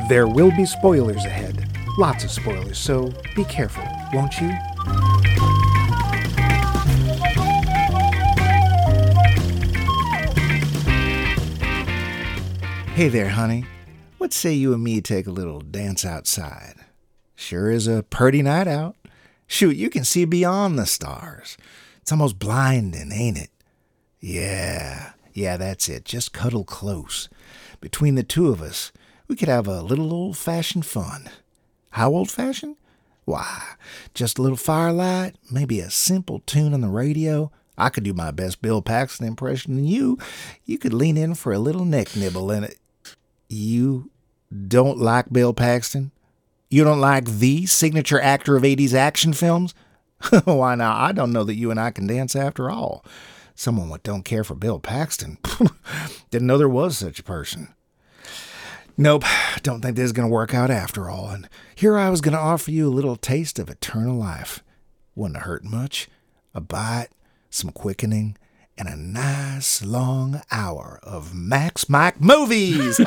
There will be spoilers ahead. Lots of spoilers, so be careful, won't you? Hey there, honey. What say you and me take a little dance outside? Sure is a purty night out. Shoot, you can see beyond the stars. It's almost blinding, ain't it? Yeah, that's it. Just cuddle close. Between the two of us, we could have a little old-fashioned fun. How old-fashioned? Why, just a little firelight, maybe a simple tune on the radio. I could do my best Bill Paxton impression, and you could lean in for a little neck nibble, and you don't like Bill Paxton? You don't like the signature actor of 80s action films? Why now, I don't know that you and I can dance after all. Someone what don't care for Bill Paxton. Didn't know there was such a person. Nope, don't think this is going to work out after all. And here I was going to offer you a little taste of eternal life. Wouldn't hurt much. A bite, some quickening, and a nice long hour of Max Mike movies.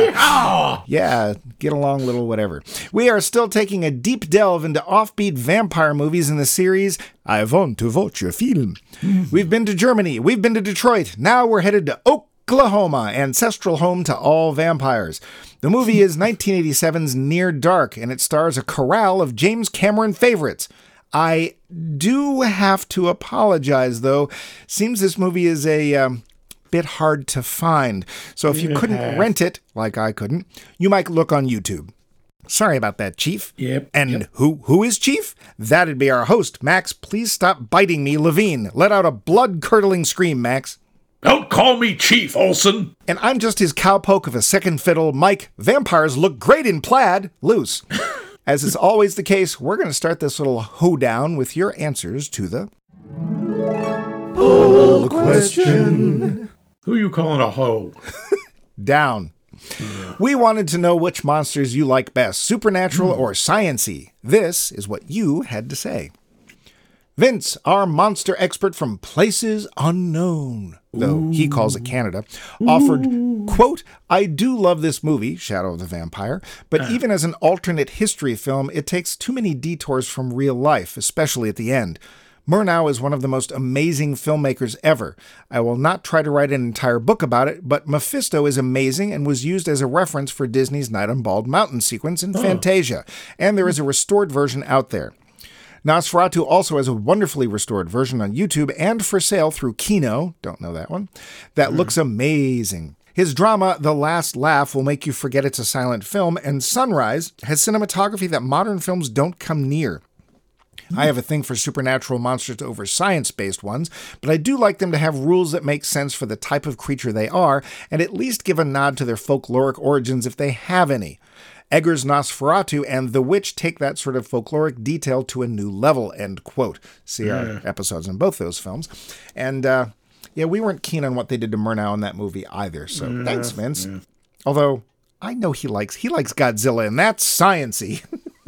Yeah, get along, little whatever. We are still taking a deep delve into offbeat vampire movies in the series I Want to Watch a Film. We've been to Germany, we've been to Detroit, now we're headed to Oklahoma, ancestral home to all vampires. The movie is 1987's Near Dark, and it stars a chorale of James Cameron favorites. I do have to apologize, though. Seems this movie is a bit hard to find. So if you couldn't rent it, like I couldn't, you might look on YouTube. Sorry about that, Chief. Yep. And who is Chief? That'd be our host, Max. Please stop biting me, Levine. Let out a blood-curdling scream, Max. Don't call me Chief, Olson. And I'm just his cowpoke of a second fiddle, Mike. Vampires look great in plaid. Loose. As is always the case, we're going to start this little hoedown with your answers to the poll question. Who you calling a hoe? Down. We wanted to know which monsters you like best, supernatural or science-y. This is what you had to say. Vince, our monster expert from Places Unknown, though he calls it Canada, offered, quote, I do love this movie, Shadow of the Vampire, but even as an alternate history film, it takes too many detours from real life, especially at the end. Murnau is one of the most amazing filmmakers ever. I will not try to write an entire book about it, but Mephisto is amazing and was used as a reference for Disney's Night on Bald Mountain sequence in Fantasia, and there is a restored version out there. Nosferatu also has a wonderfully restored version on YouTube and for sale through Kino, don't know that one, that looks amazing. His drama, The Last Laugh, will make you forget it's a silent film, and Sunrise has cinematography that modern films don't come near. I have a thing for supernatural monsters over science-based ones, but I do like them to have rules that make sense for the type of creature they are, and at least give a nod to their folkloric origins if they have any. Eggers' Nosferatu and The Witch take that sort of folkloric detail to a new level, end quote. See our episodes on both those films. And, we weren't keen on what they did to Murnau in that movie either, so thanks, Vince. Yeah. Although, I know he likes Godzilla, and that's science-y.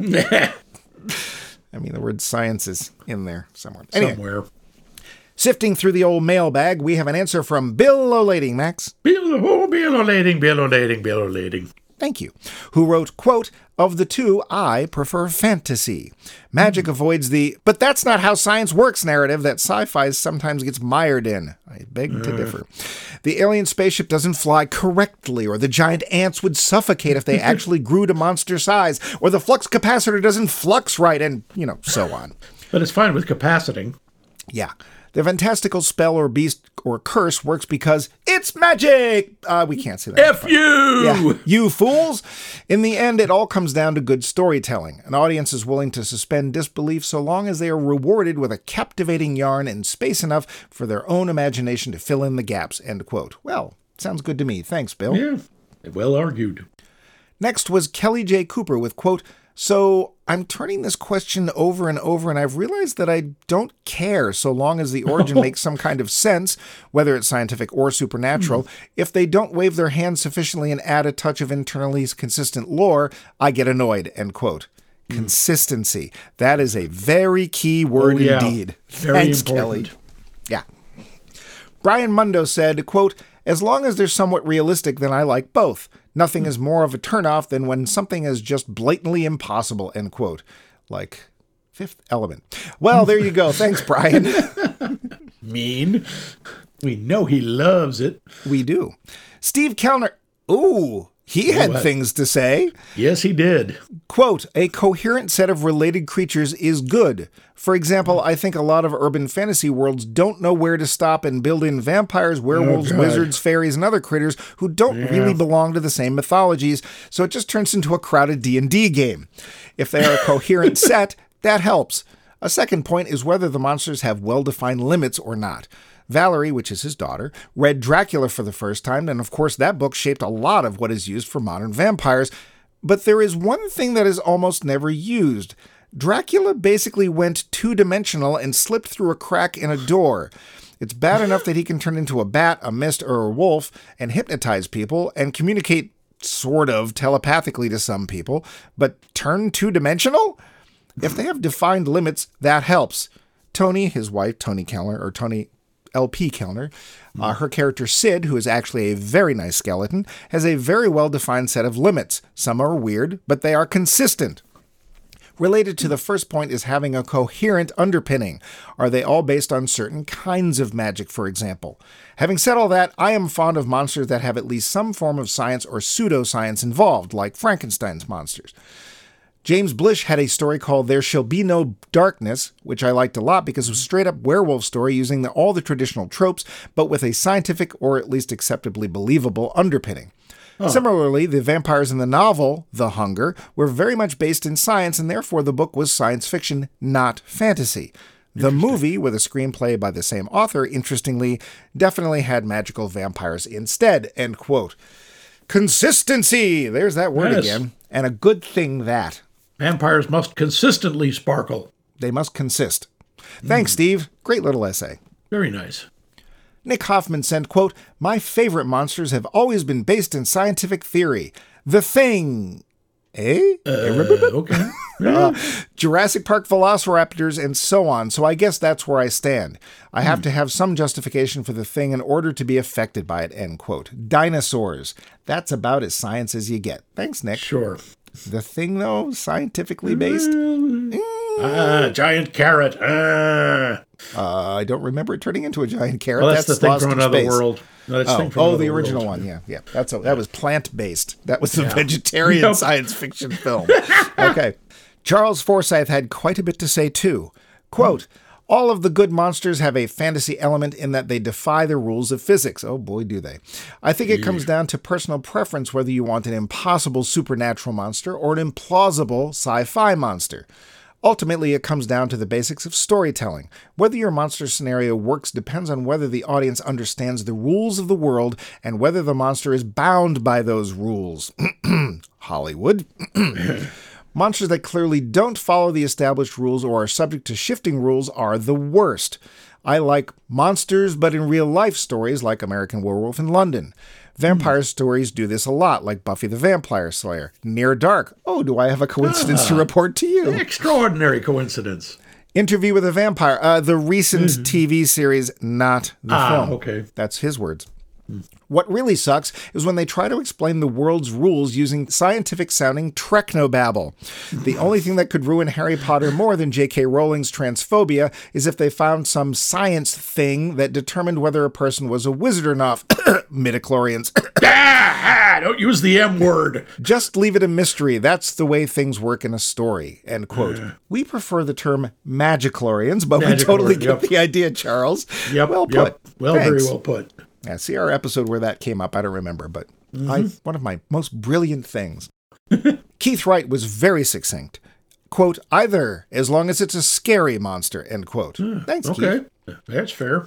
I mean, the word science is in there somewhere. Anyway, somewhere. Sifting through the old mailbag, we have an answer from Bill O'Lading, Max. Bill O'Lading. Thank you. Who wrote, quote, of the two, I prefer fantasy. Magic avoids the, but that's not how science works narrative that sci-fi sometimes gets mired in. I beg to differ. The alien spaceship doesn't fly correctly, or the giant ants would suffocate if they actually grew to monster size, or the flux capacitor doesn't flux right, and, so on. But it's fine with capaciting. Yeah. The fantastical spell or beast or curse works because it's magic! We can't say that. F you! Yeah, you fools! In the end, it all comes down to good storytelling. An audience is willing to suspend disbelief so long as they are rewarded with a captivating yarn and space enough for their own imagination to fill in the gaps, end quote. Well, sounds good to me. Thanks, Bill. Yeah, well argued. Next was Kelly J. Cooper with, quote, so I'm turning this question over and over, and I've realized that I don't care so long as the origin makes some kind of sense, whether it's scientific or supernatural. If they don't wave their hands sufficiently and add a touch of internally consistent lore, I get annoyed, end quote. Consistency. That is a very key word indeed. Very Thanks, important. Kelly. Yeah. Brian Mundo said, quote, As long as they're somewhat realistic, then I like both. Nothing is more of a turnoff than when something is just blatantly impossible, end quote. Like Fifth Element. Well, there you go. Thanks, Brian. Mean. We know he loves it. We do. Steve Kellner. Ooh, he had what? things to say. Yes, he did. Quote, a coherent set of related creatures is good. For example, I think a lot of urban fantasy worlds don't know where to stop and build in vampires, werewolves, wizards, fairies, and other critters who don't really belong to the same mythologies, so it just turns into a crowded D&D game. If they are a coherent set, that helps. A second point is whether the monsters have well-defined limits or not. Valerie, which is his daughter, read Dracula for the first time, and of course that book shaped a lot of what is used for modern vampires. But there is one thing that is almost never used. Dracula basically went two-dimensional and slipped through a crack in a door. It's bad enough that he can turn into a bat, a mist, or a wolf and hypnotize people and communicate sort of telepathically to some people, but turn two-dimensional? If they have defined limits, that helps. Tony, his wife, Toni Kellner, or Toni L.P. Kellner, her character Sid, who is actually a very nice skeleton, has a very well-defined set of limits. Some are weird, but they are consistent. Related to the first point is having a coherent underpinning. Are they all based on certain kinds of magic, for example? Having said all that, I am fond of monsters that have at least some form of science or pseudoscience involved, like Frankenstein's monsters. James Blish had a story called There Shall Be No Darkness, which I liked a lot because it was a straight-up werewolf story using all the traditional tropes, but with a scientific or at least acceptably believable underpinning. Similarly, the vampires in the novel, The Hunger, were very much based in science, and therefore the book was science fiction, not fantasy. The movie, with a screenplay by the same author, interestingly, definitely had magical vampires instead, end quote. Consistency! There's that word again. And a good thing that. Vampires must consistently sparkle. They must consist. Thanks, Steve. Great little essay. Very nice. Nick Hoffman sent, quote, my favorite monsters have always been based in scientific theory. The Thing. Okay. Jurassic Park velociraptors and so on, so I guess that's where I stand. I have to have some justification for the Thing in order to be affected by it, end quote. Dinosaurs. That's about as science as you get. Thanks, Nick. Sure. The Thing, though, scientifically based? Giant carrot. I don't remember it turning into a giant carrot. Well, that's the thing from another world. No, that's the original one. Yeah. That was plant-based. That was the vegetarian science fiction film. Okay. Charles Forsyth had quite a bit to say, too. Quote, all of the good monsters have a fantasy element in that they defy the rules of physics. Oh, boy, do they. I think it comes down to personal preference whether you want an impossible supernatural monster or an implausible sci-fi monster. Ultimately, it comes down to the basics of storytelling. Whether your monster scenario works depends on whether the audience understands the rules of the world and whether the monster is bound by those rules. Hollywood. Monsters that clearly don't follow the established rules or are subject to shifting rules are the worst. I like monsters, but in real-life stories like American Werewolf in London. Vampire stories do this a lot, like Buffy the Vampire Slayer. Near Dark. Oh, do I have a coincidence to report to you? Extraordinary coincidence. Interview with a Vampire. The recent TV series, not the film. Okay. That's his words. What really sucks is when they try to explain the world's rules using scientific-sounding technobabble. The only thing that could ruin Harry Potter more than J.K. Rowling's transphobia is if they found some science thing that determined whether a person was a wizard or not. Midichlorians. Don't use the M word. Just leave it a mystery. That's the way things work in a story. End quote. We prefer the term magichlorians, but we totally get the idea, Charles. Well put. Well, thanks. very well put. Yeah, see our episode where that came up. I don't remember, but one of my most brilliant things. Keith Wright was very succinct. Quote, either, as long as it's a scary monster, end quote. Thanks, Keith. Okay, that's fair.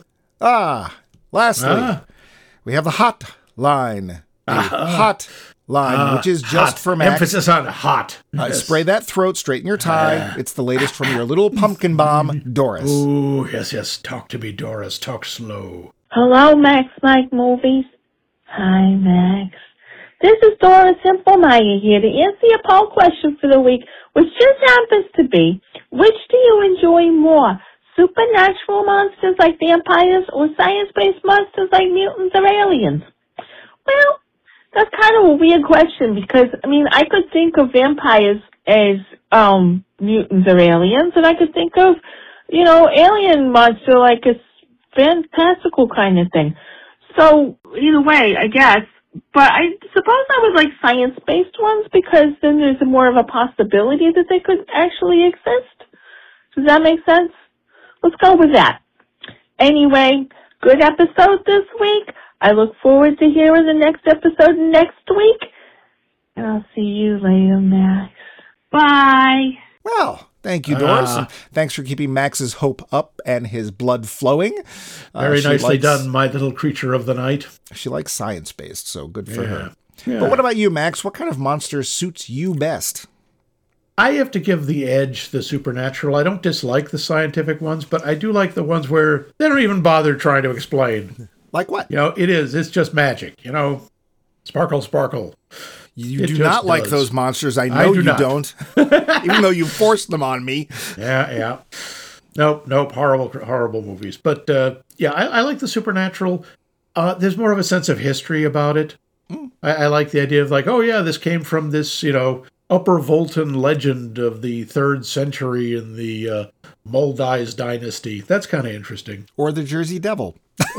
Lastly, we have the hot line. Hot line, which is just hot. for Max. Emphasis on hot. Spray that throat, straighten your tie. It's the latest from your little pumpkin bomb, Doris. Ooh, yes. Talk to me, Doris. Talk slow. Hello, Max Mike Movies. Hi, Max. This is Doris Simple Maya here to answer your poll question for the week, which just happens to be, which do you enjoy more, supernatural monsters like vampires or science-based monsters like mutants or aliens? Well, that's kind of a weird question because, I could think of vampires as mutants or aliens, and I could think of, alien monster like a fantastical kind of thing. So, either way, I guess. But I suppose I would like science-based ones because then there's more of a possibility that they could actually exist. Does that make sense? Let's go with that. Anyway, good episode this week. I look forward to hearing the next episode next week. And I'll see you later, Max. Bye. Well, thank you, Doris. And thanks for keeping Max's hope up and his blood flowing. Very nicely done, my little creature of the night. She likes science-based, so good for her. Yeah. But what about you, Max? What kind of monster suits you best? I have to give the edge the supernatural. I don't dislike the scientific ones, but I do like the ones where they don't even bother trying to explain. Like what? It's just magic. Sparkle, sparkle. You do not like those monsters. I know you don't. Even though you forced them on me. Yeah. Nope. Horrible movies. But I like the supernatural. There's more of a sense of history about it. I like the idea of this came from this, Upper Volton legend of the 3rd century in the Moldeis dynasty. That's kind of interesting. Or the Jersey Devil.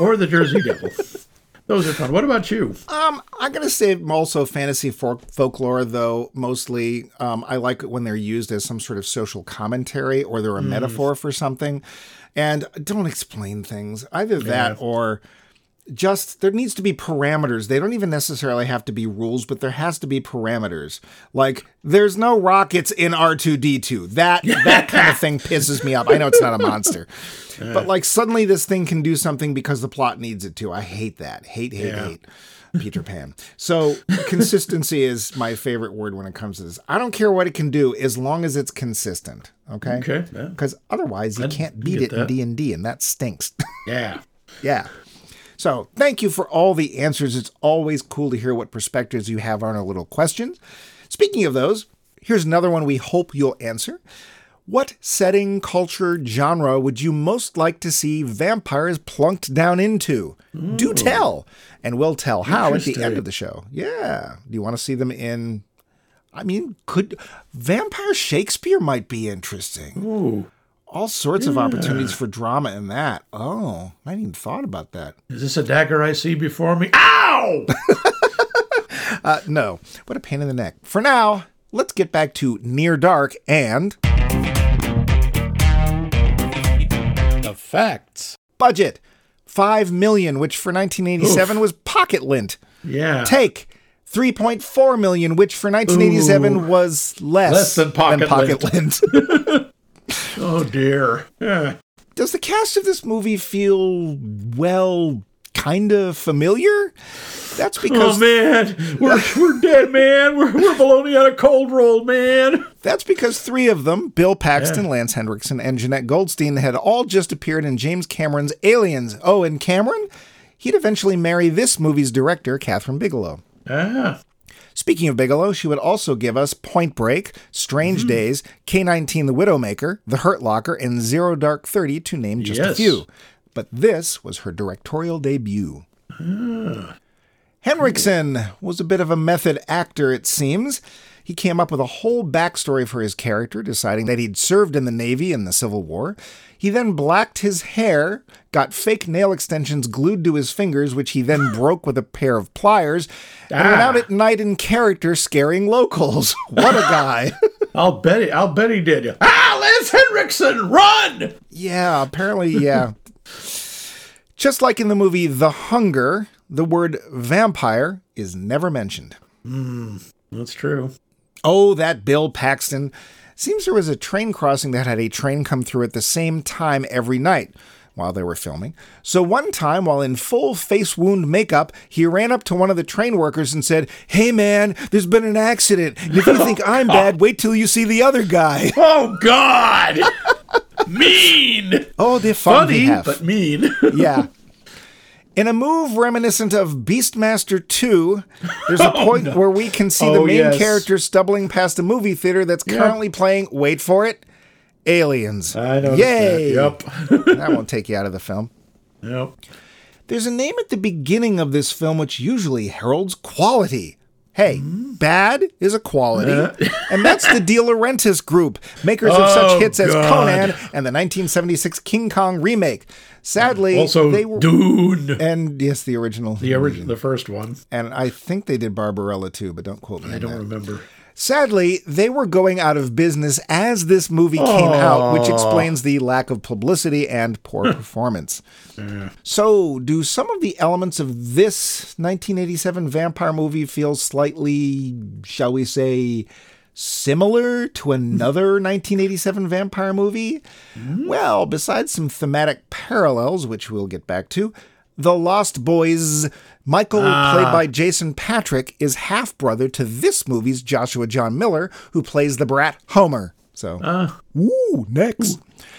Those are fun. What about you? I'm going to say also fantasy folklore, though, mostly. I like it when they're used as some sort of social commentary or they're a metaphor for something. And don't explain things. Either that or just there needs to be parameters. They don't even necessarily have to be rules, but there has to be parameters. Like, there's no rockets in R2-D2. That kind of thing pisses me off. I know it's not a monster. But suddenly this thing can do something because the plot needs it to. I hate that. Hate. Peter Pan. So consistency is my favorite word when it comes to this. I don't care what it can do as long as it's consistent. Okay? Okay. Because otherwise you can't beat it in D&D, and that stinks. Yeah. Yeah. So thank you for all the answers. It's always cool to hear what perspectives you have on our little questions. Speaking of those, here's another one we hope you'll answer. What setting, culture, genre would you most like to see vampires plunked down into? Ooh. Do tell. And we'll tell how at the end of the show. Yeah. Do you want to see them in... could... Vampire Shakespeare might be interesting. Ooh. All sorts of opportunities for drama in that. Oh, I hadn't even thought about that. Is this a dagger I see before me? Ow! No. What a pain in the neck. For now, let's get back to Near Dark and... The facts. Budget. $5 million, which for 1987 was pocket lint. Yeah. Take. $3.4 million, which for 1987 was less than pocket lint. Oh, dear. Yeah. Does the cast of this movie feel, kind of familiar? That's because... Oh, man. We're dead, man. We're bologna on a cold roll, man. That's because 3 of them, Bill Paxton, Lance Henriksen, and Jeanette Goldstein, had all just appeared in James Cameron's Aliens. Oh, and Cameron? He'd eventually marry this movie's director, Catherine Bigelow. Ah. Speaking of Bigelow, she would also give us Point Break, Strange Days, K-19 The Widowmaker, The Hurt Locker, and Zero Dark 30, to name just a few. But this was her directorial debut. Henriksen was a bit of a method actor, it seems. He came up with a whole backstory for his character, deciding that he'd served in the Navy in the Civil War. He then blacked his hair, got fake nail extensions glued to his fingers, which he then broke with a pair of pliers, and went out at night in character scaring locals. What a guy. I'll bet he did. Lance Henriksen, run! Yeah, apparently, yeah. Just like in the movie The Hunger, the word vampire is never mentioned. That's true. Oh, that Bill Paxton. Seems there was a train crossing that had a train come through at the same time every night while they were filming. So one time, while in full face wound makeup, he ran up to one of the train workers and said, "Hey man, there's been an accident. And if you think I'm bad, wait till you see the other guy." Oh, God! Mean! Oh, they're funny, but mean. Yeah. In a move reminiscent of Beastmaster 2, there's a point where we can see the main character stumbling past a movie theater that's currently playing, wait for it, aliens. I noticed Yay! that. Yep. That won't take you out of the film. Yep. There's a name at the beginning of this film which usually heralds quality. Hey, bad is a quality, and that's the De Laurentiis Group, makers of such hits as Conan and the 1976 King Kong remake. Sadly, also they were Dune, and yes, the original, the first one. and I think they did Barbarella too, but don't quote me. I don't remember. Sadly, they were going out of business as this movie came out, which explains the lack of publicity and poor performance. So, do some of the elements of this 1987 vampire movie feel slightly, shall we say, similar to another 1987 vampire movie? Well, besides some thematic parallels, which we'll get back to, The Lost Boys, Michael, played by Jason Patric, is half-brother to this movie's Joshua John Miller, who plays the brat Homer. So, next.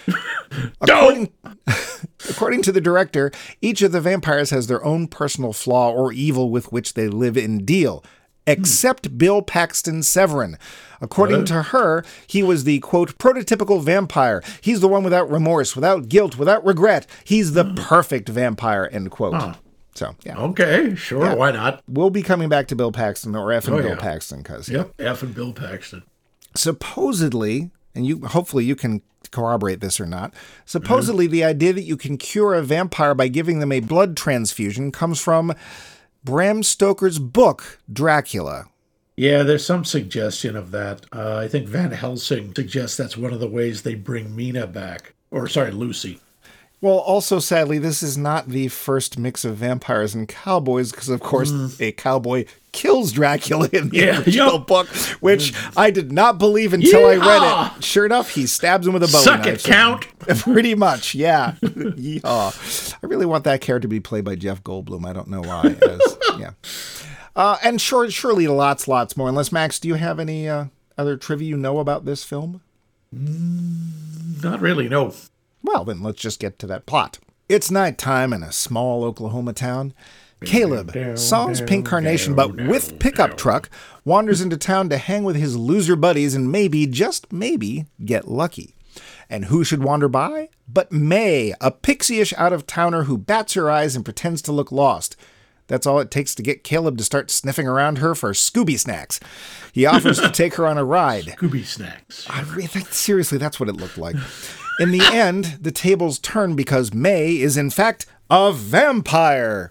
According to the director, each of the vampires has their own personal flaw or evil with which they live and deal, except Bill Paxton Severin. According to her, he was the, quote, prototypical vampire. He's the one without remorse, without guilt, without regret. He's the perfect vampire, end quote. So, yeah. Okay, sure, why not? We'll be coming back to Bill Paxton, or F and Bill Paxton, because F and Bill Paxton. Supposedly, and hopefully you can corroborate this or not, supposedly the idea that you can cure a vampire by giving them a blood transfusion comes from Bram Stoker's book, Dracula. Yeah, there's some suggestion of that. I think Van Helsing suggests that's one of the ways they bring Mina back. Or, sorry, Lucy. Well, also, sadly, this is not the first mix of vampires and cowboys, because, of course, a cowboy kills Dracula in the original book, which I did not believe until I read it. Sure enough, he stabs him with a bowie Suck knife. it, Count! Pretty much, yeah. Yeehaw. I really want that character to be played by Jeff Goldblum. I don't know why. And surely lots more. Unless, Max, do you have any other trivia you know about this film? Not really, no. Well, then let's just get to that plot. It's nighttime in a small Oklahoma town. Caleb, Song's pink carnation, but with pickup truck, wanders into town to hang with his loser buddies and maybe, just maybe, get lucky. And who should wander by? But May, a pixie-ish out-of-towner who bats her eyes and pretends to look lost. That's all it takes to get Caleb to start sniffing around her for Scooby snacks. He offers to take her on a ride. Scooby snacks. Seriously, that's what it looked like. In the end, the tables turn because May is, in fact, a vampire.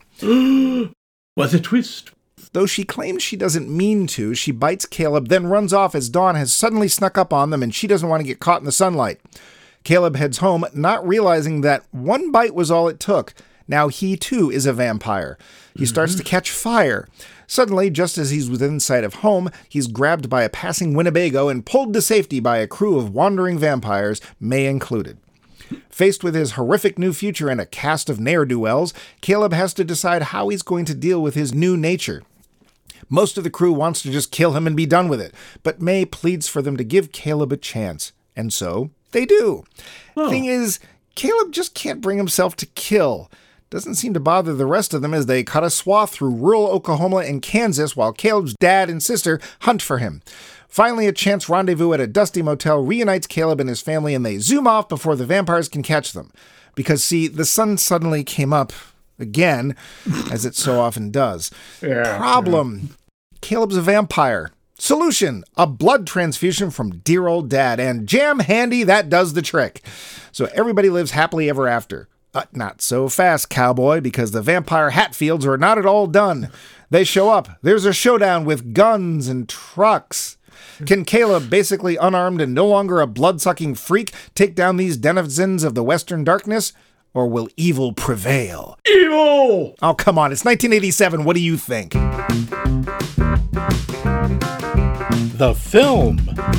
What a twist. Though she claims she doesn't mean to, she bites Caleb, then runs off as dawn has suddenly snuck up on them and she doesn't want to get caught in the sunlight. Caleb heads home, not realizing that one bite was all it took. Now he, too, is a vampire. He starts to catch fire. Suddenly, just as he's within sight of home, he's grabbed by a passing Winnebago and pulled to safety by a crew of wandering vampires, May included. Faced with his horrific new future and a cast of ne'er-do-wells, Caleb has to decide how he's going to deal with his new nature. Most of the crew wants to just kill him and be done with it, but May pleads for them to give Caleb a chance, and so they do. Thing is, Caleb just can't bring himself to kill. Doesn't seem to bother the rest of them as they cut a swath through rural Oklahoma and Kansas while Caleb's dad and sister hunt for him. Finally, a chance rendezvous at a dusty motel reunites Caleb and his family, and they zoom off before the vampires can catch them. Because, see, the sun suddenly came up again, as it so often does. Problem. Caleb's a vampire. Solution, a blood transfusion from dear old dad, and jam handy, that does the trick. So everybody lives happily ever after. But not so fast, cowboy, because the vampire Hatfields are not at all done. They show up. There's a showdown with guns and trucks. Can Caleb, basically unarmed and no longer a blood-sucking freak, take down these denizens of the Western darkness? Or will evil prevail? Evil! Oh, come on. It's 1987. What do you think? The film.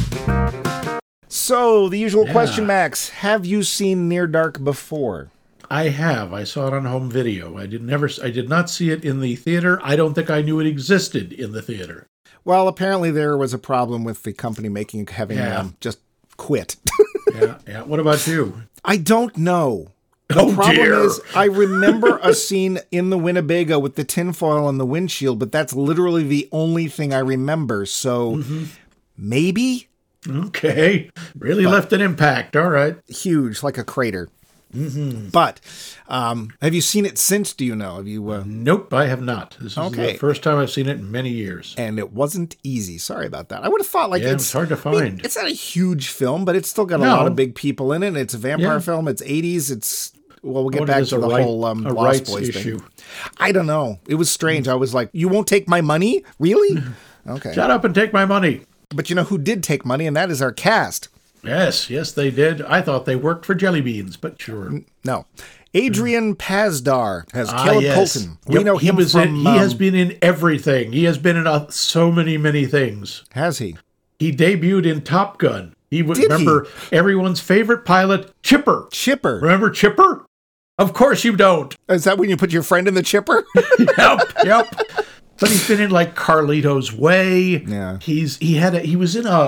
So, the usual question, Max. Have you seen Near Dark before? I have. I saw it on home video. I did not see it in the theater. I don't think I knew it existed in the theater. Well, apparently there was a problem with the company having just quit. Yeah. What about you? I don't know. The problem is, I remember a scene in the Winnebago with the tinfoil on the windshield, but that's literally the only thing I remember. So maybe Okay. Really left an impact. All right. Huge, like a crater. Mm-hmm. But have you seen it since, do you know? Have you? Nope, I have not. This is Okay. the first time I've seen it in many years. And it wasn't easy. Sorry about that. I would have thought it's hard to find. It's not a huge film, but it's still got a lot of big people in it. It's a vampire film. It's 80s. We'll get back to the whole Lost Boys issue thing. I don't know. It was strange. I was like, you won't take my money? Really? Okay. Shut up and take my money. But you know who did take money, and that is our cast. Yes, they did. I thought they worked for Jelly Beans, but sure. No. Adrian Pasdar as Caleb Colton. Yep. We know him from... he has been in everything. He has been in so many things. Has he? He debuted in Top Gun. Did remember everyone's favorite pilot, Chipper. Chipper. Remember Chipper? Of course you don't. Is that when you put your friend in the chipper? Yep. But he's been in like Carlito's Way. Yeah. He was in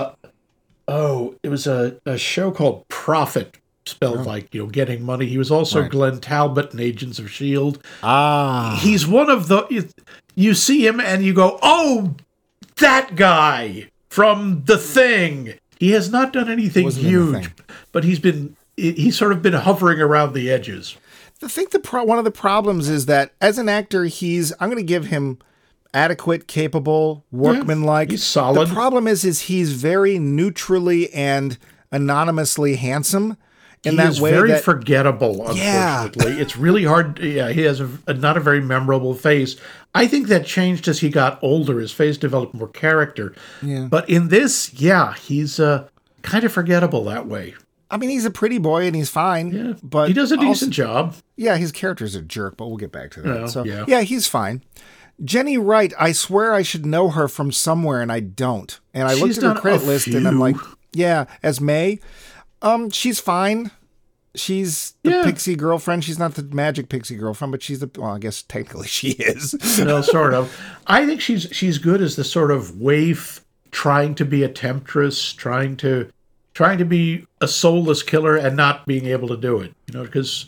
it was a show called Profit, spelled like, getting money. He was also Glenn Talbot in Agents of S.H.I.E.L.D. He's one of you see him and you go, oh, that guy from The Thing. He has not done anything huge, but he's sort of been hovering around the edges. I think one of the problems is that as an actor, I'm going to give him adequate, capable, workmanlike. He's solid. The problem is he's very neutrally and anonymously handsome. In that way, very forgettable. Unfortunately, it's really hard. Yeah, he has not a very memorable face. I think that changed as he got older. His face developed more character. Yeah. But in this, he's kind of forgettable that way. I mean, he's a pretty boy and he's fine. Yeah, but he does a decent job. Yeah, his character's a jerk, but we'll get back to that. Yeah, he's fine. Jenny Wright, I swear I should know her from somewhere, and I don't. And I looked at her credit list, and I'm like, as May. She's fine. She's the pixie girlfriend. She's not the magic pixie girlfriend, but she's I guess technically she is. No, sort of. I think she's good as the sort of waif trying to be a temptress, trying to be a soulless killer and not being able to do it. Because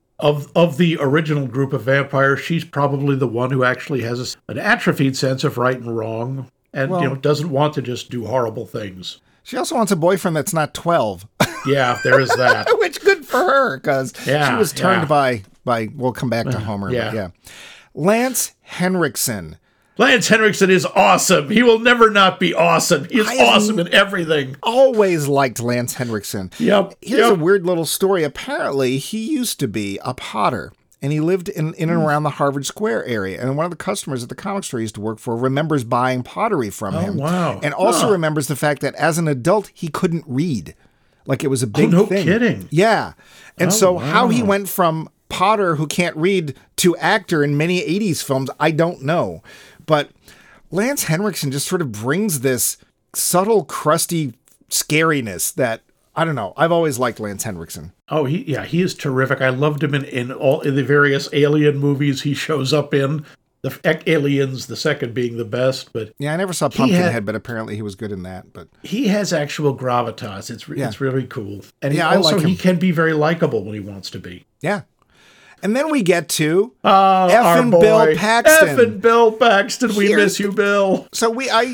of the original group of vampires, she's probably the one who actually has an atrophied sense of right and wrong, and doesn't want to just do horrible things. She also wants a boyfriend that's not 12. Yeah, there is that. Which good for her, because she was turned by. We'll come back to Homer. Yeah. Lance Henriksen. Lance Henriksen is awesome. He will never not be awesome. He is awesome in everything. Always liked Lance Henriksen. Yep. Here's a weird little story. Apparently, he used to be a potter, and he lived in and around the Harvard Square area. And one of the customers at the comic store he used to work for remembers buying pottery from him. Oh, wow. And also remembers the fact that as an adult, he couldn't read. Like, it was a big thing. No kidding. Yeah. And how he went from potter who can't read to actor in many 80s films, I don't know. But Lance Henriksen just sort of brings this subtle, crusty scariness that, I don't know. I've always liked Lance Henriksen. Oh, he is terrific. I loved him in the various Alien movies he shows up in. The Aliens, the second being the best, but I never saw Pumpkinhead, but apparently he was good in that. But he has actual gravitas. It's really cool, and I like him. He can be very likable when he wants to be. Yeah. And then we get to effing Bill Paxton. Effing Bill Paxton. We miss you, Bill. So we call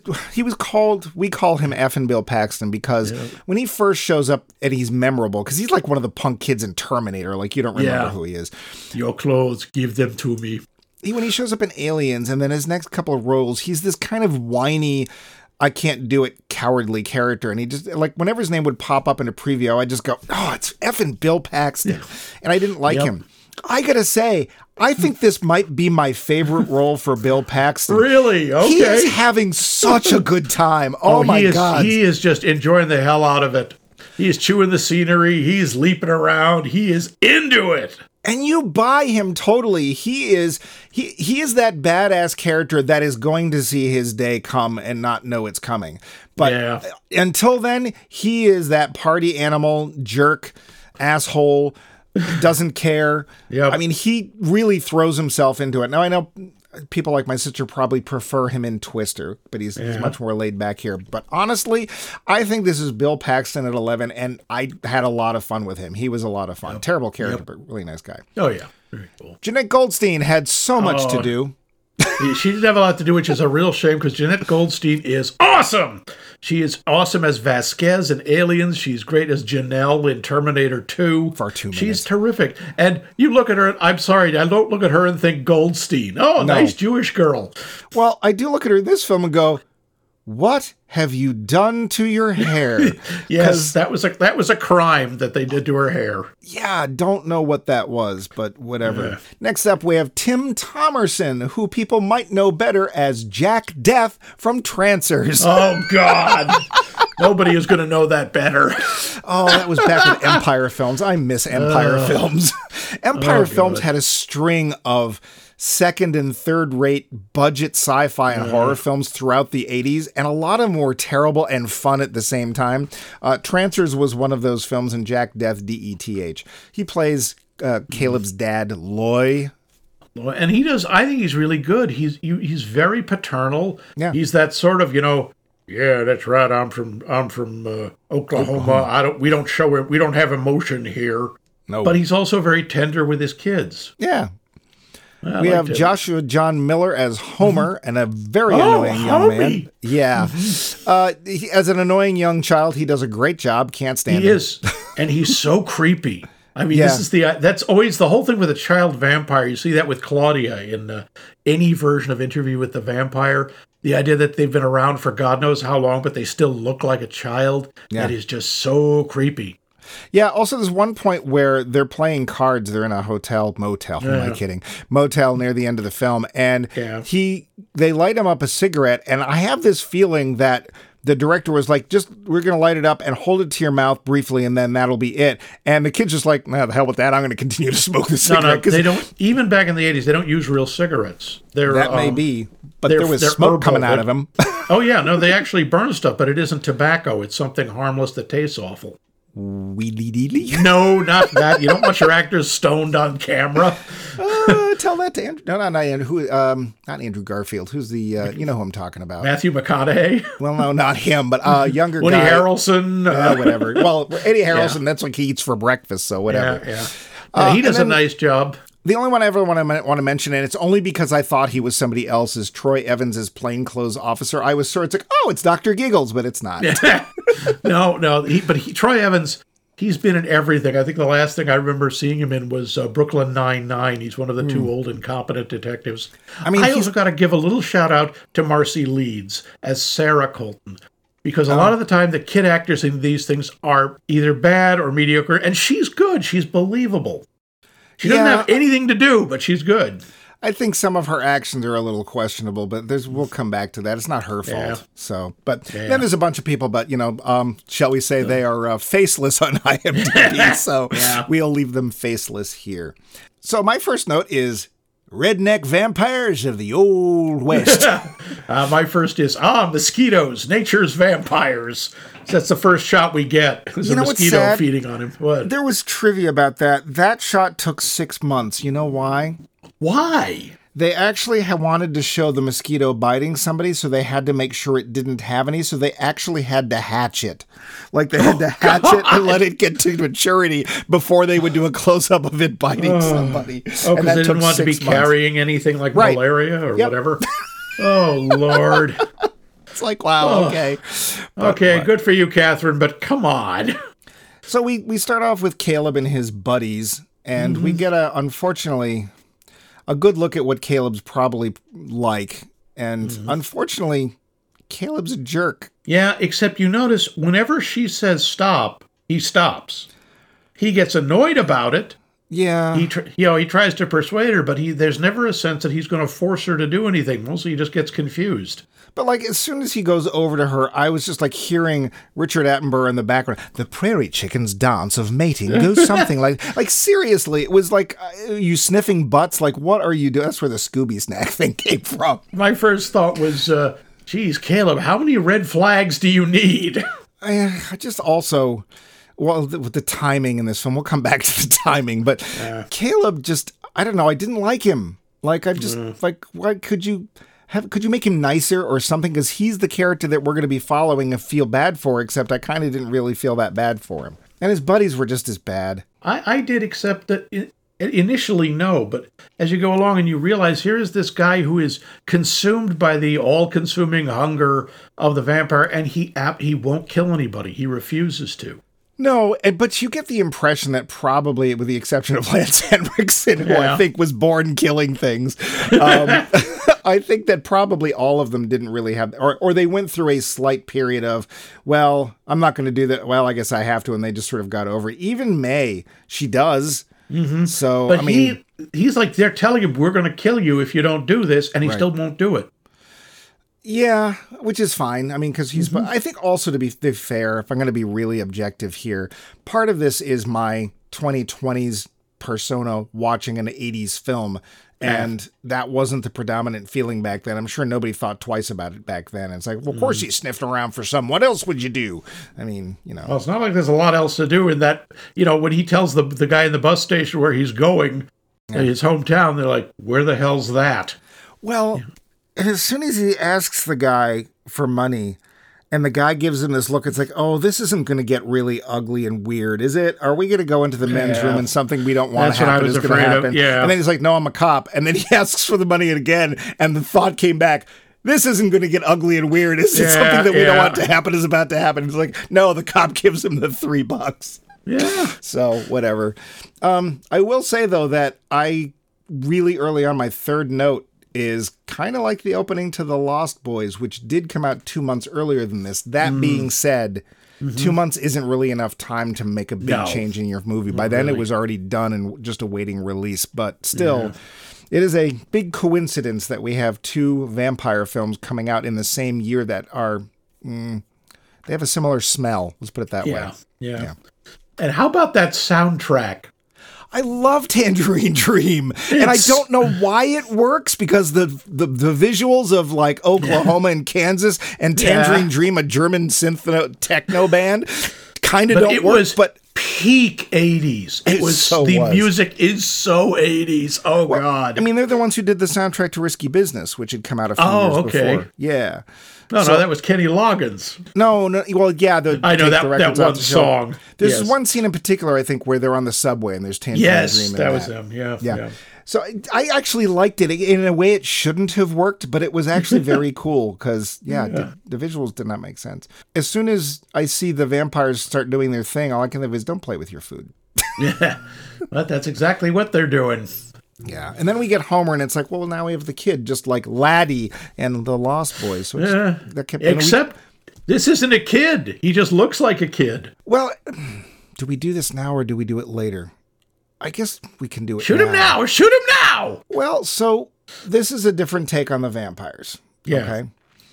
him effing Bill Paxton because when he first shows up and he's memorable, because he's like one of the punk kids in Terminator, like you don't remember who he is. Your clothes, give them to me. When he shows up in Aliens and then his next couple of roles, he's this kind of whiny, I can't do it, cowardly character. And he just, like, whenever his name would pop up in a preview, I just go, oh, it's effing Bill Paxton. And I didn't like him. I gotta say, I think this might be my favorite role for Bill Paxton. Really? Okay. He is having such a good time. Oh my God. He is just enjoying the hell out of it. He is chewing the scenery. He's leaping around. He is into it. And you buy him totally. He is that badass character that is going to see his day come and not know it's coming. But until then, he is that party animal, jerk, asshole, doesn't care. Yep. I mean, he really throws himself into it. Now, I know people like my sister probably prefer him in Twister, but he's much more laid back here. But honestly, I think this is Bill Paxton at 11, and I had a lot of fun with him. He was a lot of fun. Terrible character, but really nice guy. Oh, yeah. Very cool. Jeanette Goldstein had so much to do. She didn't have a lot to do, which is a real shame because Jeanette Goldstein is awesome. She is awesome as Vasquez in Aliens. She's great as Janelle in Terminator 2. For 2 minutes. She's terrific. And you look at her, and I'm sorry, I don't look at her and think Goldstein. Oh, No. nice Jewish girl. Well, I do look at her in this film and go, what have you done to your hair? Yes, that was a crime that they did to her hair. Yeah, don't know what that was, but whatever. Next up, we have Tim Thomerson, who people might know better as Jack Death from Trancers. Oh, God. Nobody is going to know that better. Oh, that was back with Empire Films. I miss Empire Films. Empire Films had a string of second and third rate budget sci-fi and horror films throughout the 80s, and a lot of them were terrible and fun at the same time. Trancers was one of those films, and Jack Death, D-E-T-H. He plays Caleb's dad, Loy. And he does, I think he's really good. He's very paternal. Yeah. He's that sort of, yeah, that's right. I'm from Oklahoma. We don't have emotion here. No. But he's also very tender with his kids. Yeah. I have liked it. Joshua John Miller as Homer, and a very annoying young man. Homie. Yeah. As an annoying young child, he does a great job. Can't stand He him. is, and he's so creepy. I mean, Yeah. that's always the whole thing with a child vampire. You see that with Claudia in any version of Interview with the Vampire. The idea that they've been around for God knows how long, but they still look like a child. Yeah. That is just so creepy. Yeah, also there's one point where they're playing cards. They're in a motel, who am I kidding? Motel near the end of the film. And Yeah. they light him up a cigarette. And I have this feeling that the director was like, we're going to light it up and hold it to your mouth briefly, and then that'll be it. And the kid's just like, the hell with that. I'm going to continue to smoke the cigarette. No, 'Cause they don't. Even back in the 80s, they don't use real cigarettes. that may be. But they're- there was they're smoke herbal. coming out of him. Oh, yeah. No, they actually burn stuff, but it isn't tobacco. It's something harmless that tastes awful. Wheelie-deelie. No, not that. You don't want your actors stoned on camera. Tell that to Andrew. No, not Andrew. Not Andrew Garfield. Who's the, you know who I'm talking about. Matthew McConaughey, Well, no, not him, but younger Woody guy. Harrelson. Whatever. Well, Eddie Harrelson, that's what he eats for breakfast, so whatever. Yeah, he does and a then- nice job. The only one I ever want to mention, and it's only because I thought he was somebody else, is Troy Evans' plainclothes officer. I was sure it's like, oh, it's Dr. Giggles, but it's not. No, Troy Evans, he's been in everything. I think the last thing I remember seeing him in was Brooklyn Nine-Nine. He's one of the two old incompetent detectives. I mean, I also got to give a little shout out to Marcy Leeds as Sarah Colton. Because a lot of the time, the kid actors in these things are either bad or mediocre, and she's good. She's believable. She doesn't have anything to do, but she's good. I think some of her actions are a little questionable, but we'll come back to that. It's not her fault. Yeah. So, but then there's a bunch of people, but shall we say they are faceless on IMDb? So we'll leave them faceless here. So my first note is redneck vampires of the Old West. My first is, mosquitoes, nature's vampires. So that's the first shot we get. There's a know what's mosquito sad? feeding on him. What? There was trivia about that. That shot took 6 months. You know why? Why? They actually wanted to show the mosquito biting somebody, so they had to make sure it didn't have any, so they actually had to hatch it. Like, they had to hatch it and let it get to maturity before they would do a close-up of it biting somebody. Oh, because they didn't want to be 6 months. carrying anything like Right. malaria or Yep. whatever. Oh, Lord. It's like, wow, okay. Okay, good for you, Catherine, but come on. So we start off with Caleb and his buddies, and we get unfortunately, a good look at what Caleb's probably like. And unfortunately, Caleb's a jerk. Yeah, except you notice whenever she says stop, he stops. He gets annoyed about it. Yeah. He tries to persuade her, but there's never a sense that he's going to force her to do anything. Mostly he just gets confused. But like as soon as he goes over to her, I was just like hearing Richard Attenborough in the background. The prairie chicken's dance of mating goes something like seriously, it was like you sniffing butts. Like what are you doing? That's where the Scooby snack thing came from. My first thought was, geez, Caleb, how many red flags do you need? I just also, well, with the timing in this film, we'll come back to the timing. But Caleb just, I don't know, I didn't like him. Like I just like, why could you? Could you make him nicer or something? Because he's the character that we're going to be following and feel bad for, except I kind of didn't really feel that bad for him. And his buddies were just as bad. I did, except that Initially, no, but as you go along and you realize here is this guy who is consumed by the all-consuming hunger of the vampire, and he won't kill anybody. He refuses to. No, but you get the impression that probably, with the exception of Lance Henriksen, who I think was born killing things, I think that probably all of them didn't really have, or they went through a slight period of, well, I'm not going to do that. Well, I guess I have to, and they just sort of got over it. Even May, she does. Mm-hmm. So, but he's like, they're telling him, we're going to kill you if you don't do this, and he still won't do it. Yeah, which is fine. I mean, because he's, but I think also to be fair, if I'm going to be really objective here, part of this is my 2020s persona watching an 80s film. And that wasn't the predominant feeling back then. I'm sure nobody thought twice about it back then. It's like, well, of course you sniffed around for some. What else would you do? I mean, Well, it's not like there's a lot else to do in that, when he tells the guy in the bus station where he's going, his hometown, they're like, where the hell's that? Well, and as soon as he asks the guy for money, and the guy gives him this look, it's like, oh, this isn't going to get really ugly and weird, is it? Are we going to go into the men's room and something we don't want to happen is going to happen? Yeah. And then he's like, no, I'm a cop. And then he asks for the money again, and the thought came back, this isn't going to get ugly and weird. Is it something that we don't want to happen is about to happen? It's like, no, the cop gives him the $3. Yeah. So, whatever. I will say, though, that I really early on, my third note is kind of like the opening to The Lost Boys, which did come out 2 months earlier than this. That being said, 2 months isn't really enough time to make a big change in your movie. By then, it was already done and just awaiting release. But still, it is a big coincidence that we have 2 vampire films coming out in the same year that are, they have a similar smell. Let's put it that way. Yeah. And how about that soundtrack? I love Tangerine Dream, and I don't know why it works, because the visuals of like Oklahoma and Kansas and Tangerine Dream, a German synth techno band, kind of don't work. But peak 80s. Music is so 80s. Oh, well, God. I mean, they're the ones who did the soundtrack to Risky Business, which had come out a few years before. Yeah. No, that was Kenny Loggins. No. Well, yeah. I know that one song. There's one scene in particular, I think, where they're on the subway and there's Tangerine Dream. Yes, that was them. Yeah. So I actually liked it. In a way, it shouldn't have worked, but it was actually very cool because, the visuals did not make sense. As soon as I see the vampires start doing their thing, all I can think of is, don't play with your food. Yeah, but that's exactly what they're doing. Yeah, and then we get Homer, and it's like, well, now we have the kid, just like Laddie and the Lost Boys. Except this isn't a kid. He just looks like a kid. Well, do we do this now or do we do it later? I guess we can do it Shoot him now! Shoot him now! Well, so this is a different take on the vampires. Yeah. Okay?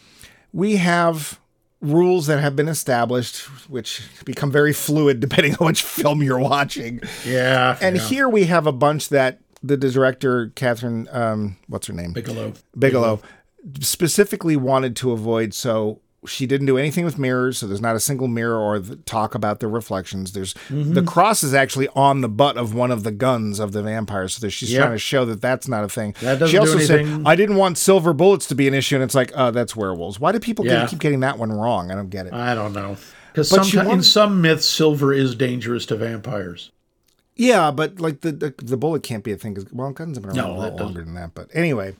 We have rules that have been established, which become very fluid depending on which film you're watching. Yeah. And here we have a bunch that the director, Catherine, what's her name? Bigelow, specifically wanted to avoid. So she didn't do anything with mirrors. So there's not a single mirror or talk about the reflections. There's the cross is actually on the butt of one of the guns of the vampires. So she's trying to show that that's not a thing. She also said, I didn't want silver bullets to be an issue. And it's like, that's werewolves. Why do people keep getting that one wrong? I don't get it. I don't know. Because in some myths, silver is dangerous to vampires. Yeah, but like the bullet can't be a thing. Well, guns have been around a lot longer than that. But anyway,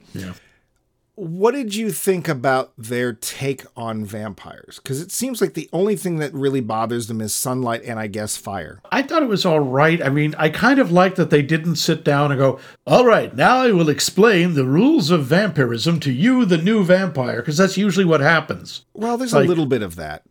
what did you think about their take on vampires? Because it seems like the only thing that really bothers them is sunlight and I guess fire. I thought it was all right. I mean, I kind of like that they didn't sit down and go, all right, now I will explain the rules of vampirism to you, the new vampire, because that's usually what happens. Well, there's a little bit of that.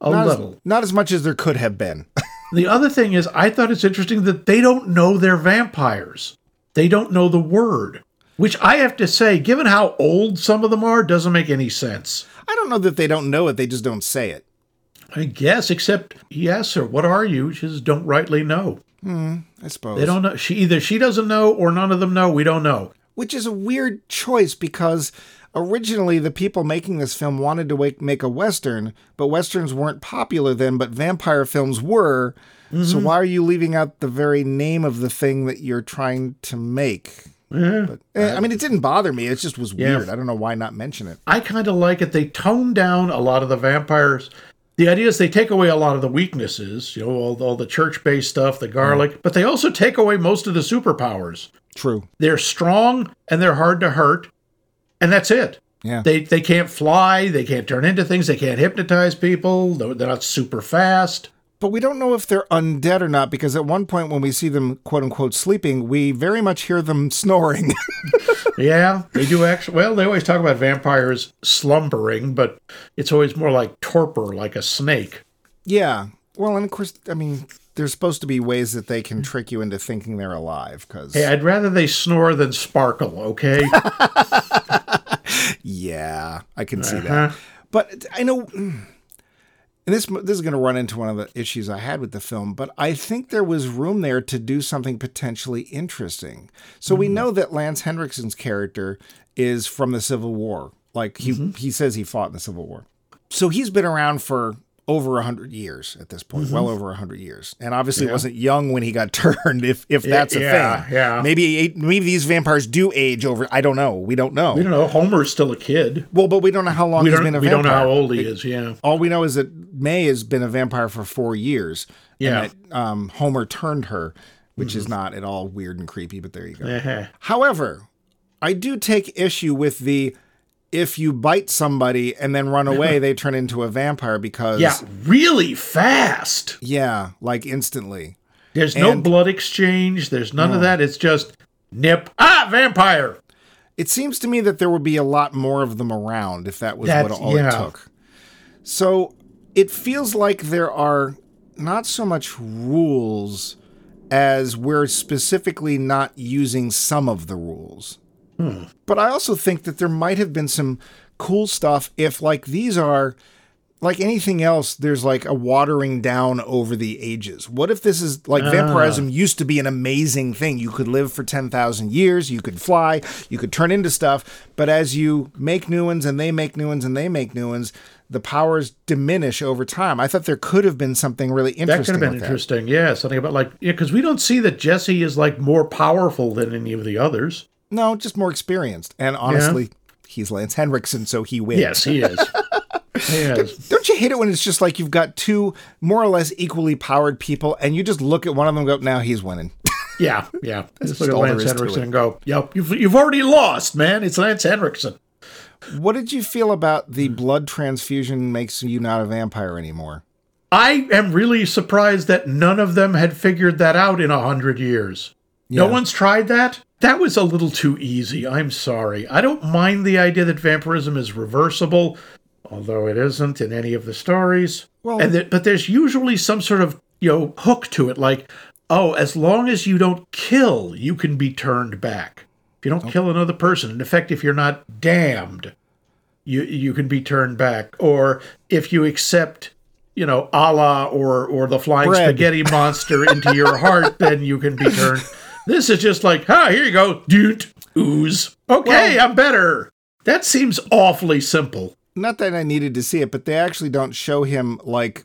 Not as much as there could have been. The other thing is, I thought it's interesting that they don't know they're vampires. They don't know the word, which I have to say, given how old some of them are, doesn't make any sense. I don't know that they don't know it. They just don't say it. I guess, except he asks her, what are you? She says, don't rightly know. I suppose. They don't know. She doesn't know or none of them know. We don't know. Which is a weird choice because originally the people making this film wanted to make a Western, but Westerns weren't popular then, but vampire films were. So why are you leaving out the very name of the thing that you're trying to make? But, I mean, it didn't bother me. It just was weird. I don't know why not mention it. I kind of like it. They toned down a lot of the vampires the idea is they take away a lot of the weaknesses, all the church-based stuff, the garlic, but they also take away most of the superpowers. True. They're strong and they're hard to hurt, and that's it. Yeah. They can't fly, they can't turn into things, they can't hypnotize people, they're not super fast. But we don't know if they're undead or not, because at one point when we see them, quote unquote, sleeping, we very much hear them snoring. Yeah, they do actually. Well, they always talk about vampires slumbering, but it's always more like torpor, like a snake. Yeah. Well, and of course, I mean, there's supposed to be ways that they can trick you into thinking they're alive. Hey, I'd rather they snore than sparkle, okay? Yeah, I can see that. But I know... And this is going to run into one of the issues I had with the film, but I think there was room there to do something potentially interesting. So we know that Lance Henriksen's character is from the Civil War. Like, he says he fought in the Civil War. So he's been around for over 100 years at this point, well over 100 years. And obviously wasn't young when he got turned, if that's a thing. Yeah. Maybe these vampires do age over. I don't know. We don't know. We don't know. Homer's still a kid. Well, but we don't know how long he's been a vampire. We don't know how old he is, yeah. All we know is that May has been a vampire for 4 years. Yeah. And that Homer turned her, which is not at all weird and creepy, but there you go. Uh-huh. However, I do take issue with if you bite somebody and then run away, they turn into a vampire because... Yeah, really fast. Yeah, like instantly. There's no blood exchange. There's none of that. It's just nip. Vampire. It seems to me that there would be a lot more of them around if that was what it took. So it feels like there are not so much rules as we're specifically not using some of the rules. But I also think that there might have been some cool stuff if, like, these are, like anything else, there's like a watering down over the ages. What if this is, like, vampirism used to be an amazing thing? You could live for 10,000 years, you could fly, you could turn into stuff, but as you make new ones and they make new ones and they make new ones, the powers diminish over time. I thought there could have been something really interesting. That could have been interesting, yeah. Something about, because we don't see that Jesse is, like, more powerful than any of the others. No, just more experienced. And honestly, he's Lance Henriksen, so he wins. Yes, he is. He is. Don't you hate it when it's just like you've got two more or less equally powered people, and you just look at one of them and go, now he's winning. Yeah. Just look at Lance Henriksen and go, yep, you've already lost, man. It's Lance Henriksen. What did you feel about the blood transfusion makes you not a vampire anymore? I am really surprised that none of them had figured that out in 100 years. Yeah. No one's tried that? That was a little too easy. I'm sorry. I don't mind the idea that vampirism is reversible, although it isn't in any of the stories. Well, but there's usually some sort of, hook to it, like, as long as you don't kill, you can be turned back. If you don't kill another person, in effect, if you're not damned, you can be turned back. Or if you accept, Allah or the flying spaghetti monster into your heart, then you can be turned. This is just like, here you go, doot, ooze. Okay, I'm better. That seems awfully simple. Not that I needed to see it, but they actually don't show him, like,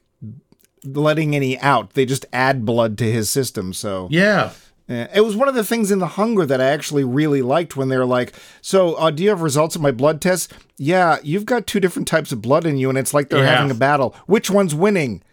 letting any out. They just add blood to his system, so... Yeah. It was one of the things in The Hunger that I actually really liked when they're like, so, do you have results of my blood tests? Yeah, you've got 2 different types of blood in you, and it's like they're having a battle. Which one's winning?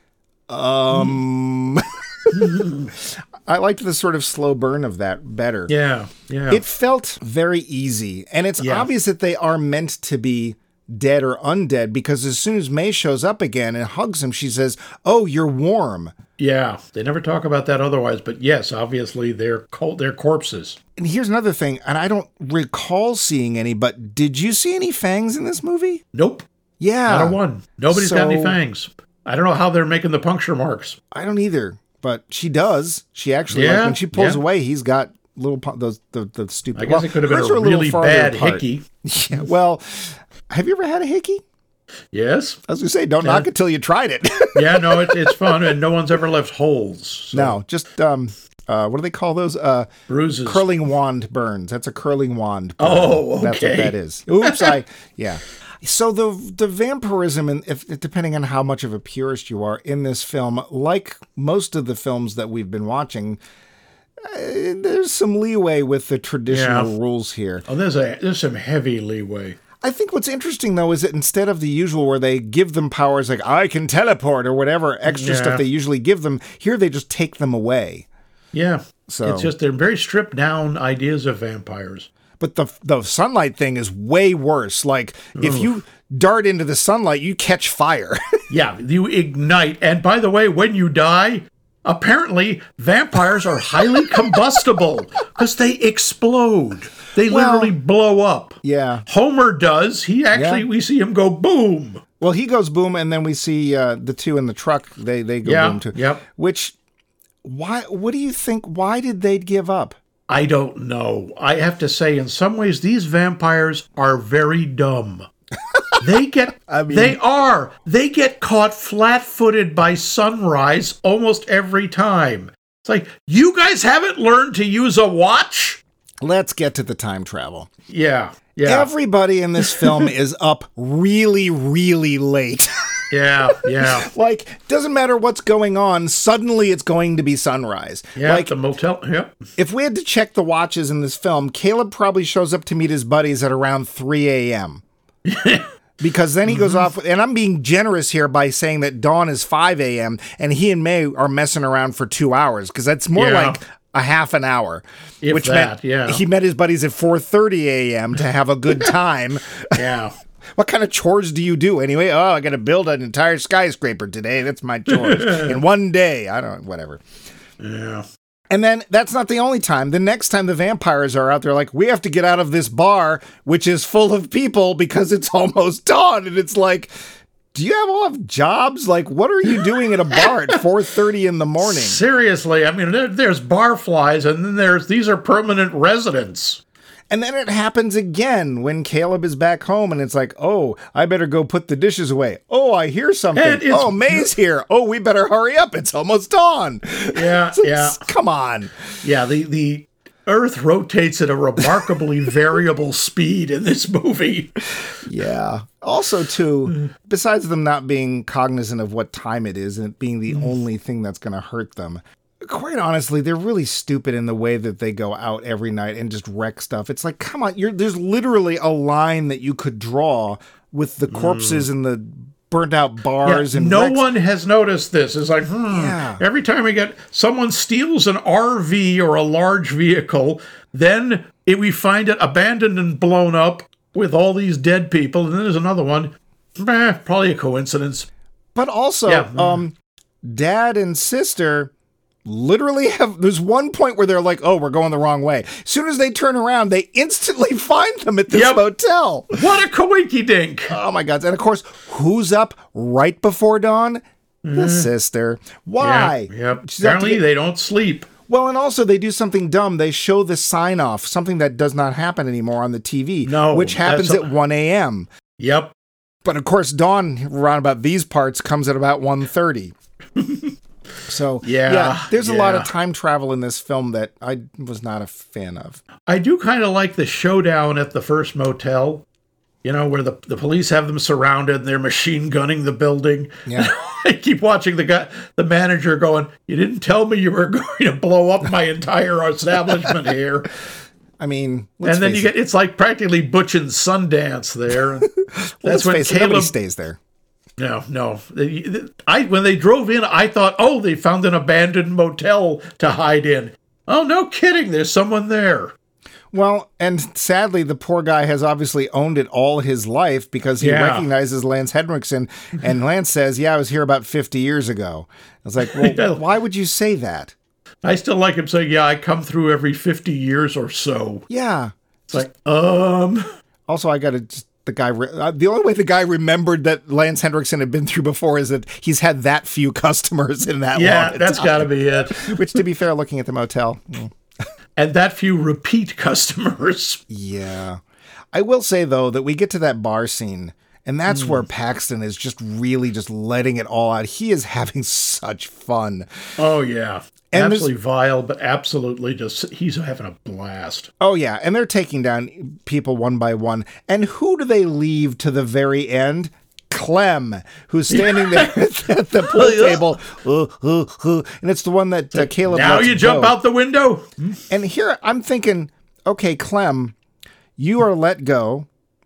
I liked the sort of slow burn of that better. Yeah. It felt very easy, and it's obvious that they are meant to be dead or undead, because as soon as May shows up again and hugs him, she says, "Oh, you're warm." Yeah, they never talk about that otherwise, but yes, obviously they're corpses. And here's another thing, and I don't recall seeing any, but did you see any fangs in this movie? Nope. Yeah. Not a one. Nobody's got any fangs. I don't know how they're making the puncture marks. I don't either, but she does. She actually, like, when she pulls away, he's got little, the stupid... I guess it could have been a really bad hickey. Yeah, well, have you ever had a hickey? Yes. I was going to say, don't knock it till you tried it. Yeah, no, it's fun, and no one's ever left holes. So. No, just, what do they call those? Bruises. Curling wand burns. That's a curling wand burn. Oh, okay. That's what that is. Oops, yeah. So the vampirism, and depending on how much of a purist you are in this film, like most of the films that we've been watching, there's some leeway with the traditional rules here. Oh, there's some heavy leeway. I think what's interesting, though, is that instead of the usual where they give them powers like, I can teleport or whatever extra stuff they usually give them, here they just take them away. Yeah. So it's just they're very stripped down ideas of vampires. But the sunlight thing is way worse. Like, if you dart into the sunlight, you catch fire. Yeah, you ignite. And by the way, when you die, apparently vampires are highly combustible because they explode. They literally blow up. Yeah. Homer does. He actually, we see him go boom. Well, he goes boom, and then we see the two in the truck. They go boom too. Yep. Which, why? What do you think? Why did they give up? I don't know. I have to say, in some ways, these vampires are very dumb. They get, they get caught flat-footed by sunrise almost every time. It's like, you guys haven't learned to use a watch? Let's get to the time travel. Yeah. Everybody in this film is up really, really late. Yeah. Like, doesn't matter what's going on, suddenly it's going to be sunrise. Yeah, like, the motel, yep. If we had to check the watches in this film, Caleb probably shows up to meet his buddies at around 3 a.m. Because then he goes off, and I'm being generous here by saying that dawn is 5 a.m., and he and May are messing around for 2 hours, because that's more like a half an hour. If that, meant he met his buddies at 4:30 a.m. to have a good time. Yeah. What kind of chores do you do anyway? Oh, I got to build an entire skyscraper today. That's my chores. In one day. I don't, whatever. Yeah. And then that's not the only time. The next time the vampires are out there, like, we have to get out of this bar, which is full of people because it's almost dawn. And it's like, do you have all jobs? Like, what are you doing at a bar at 4:30 in the morning? Seriously. I mean, there's barflies, and then these are permanent residents. And then it happens again when Caleb is back home, and it's like, oh, I better go put the dishes away. Oh, I hear something. Oh, May's here. Oh, we better hurry up. It's almost dawn. Yeah, Come on. Yeah, the Earth rotates at a remarkably variable speed in this movie. Yeah. Also, too, besides them not being cognizant of what time it is and it being the only thing that's going to hurt them, quite honestly, they're really stupid in the way that they go out every night and just wreck stuff. It's like, come on, there's literally a line that you could draw with the corpses and the burnt out bars. Yeah, and no one has noticed this. It's like, every time someone steals an RV or a large vehicle, then we find it abandoned and blown up with all these dead people. And then there's another one. Probably a coincidence. But also, dad and sister literally there's one point where they're like, oh, we're going the wrong way. As soon as they turn around, they instantly find them at this motel. What a coinky dink. Oh my God. And of course, who's up right before dawn? The sister. Why? Yep. Apparently they don't sleep. Well, and also they do something dumb. They show the sign off, something that does not happen anymore on the TV, which happens at 1 a.m. Yep. But of course, dawn around about these parts comes at about 1:30. So, there's a lot of time travel in this film that I was not a fan of. I do kind of like the showdown at the first motel, where the police have them surrounded and they're machine gunning the building. Yeah. I keep watching the manager going, you didn't tell me you were going to blow up my entire establishment here. I mean, and then it's like practically Butch and Sundance there. That's when Caleb stays there. No. When they drove in, I thought, oh, they found an abandoned motel to hide in. Oh, no kidding. There's someone there. Well, and sadly, the poor guy has obviously owned it all his life because he recognizes Lance Henriksen. And Lance says, I was here about 50 years ago. I was like, well, why would you say that? I still like him saying, I come through every 50 years or so. Yeah. It's like, Also, I got to the only way the guy remembered that Lance Henriksen had been through before is that he's had that few customers in that long. Yeah, that's got to be it. Which, to be fair, looking at the motel. And that few repeat customers. Yeah. I will say, though, that we get to that bar scene, and that's where Paxton is just really just letting it all out. He is having such fun. Oh, yeah. And absolutely vile, but absolutely he's having a blast. Oh, yeah. And they're taking down people one by one. And who do they leave to the very end? Clem, who's standing there at the pool table. And it's the one that Caleb now you jump out the window. And here I'm thinking, okay, Clem, you are let go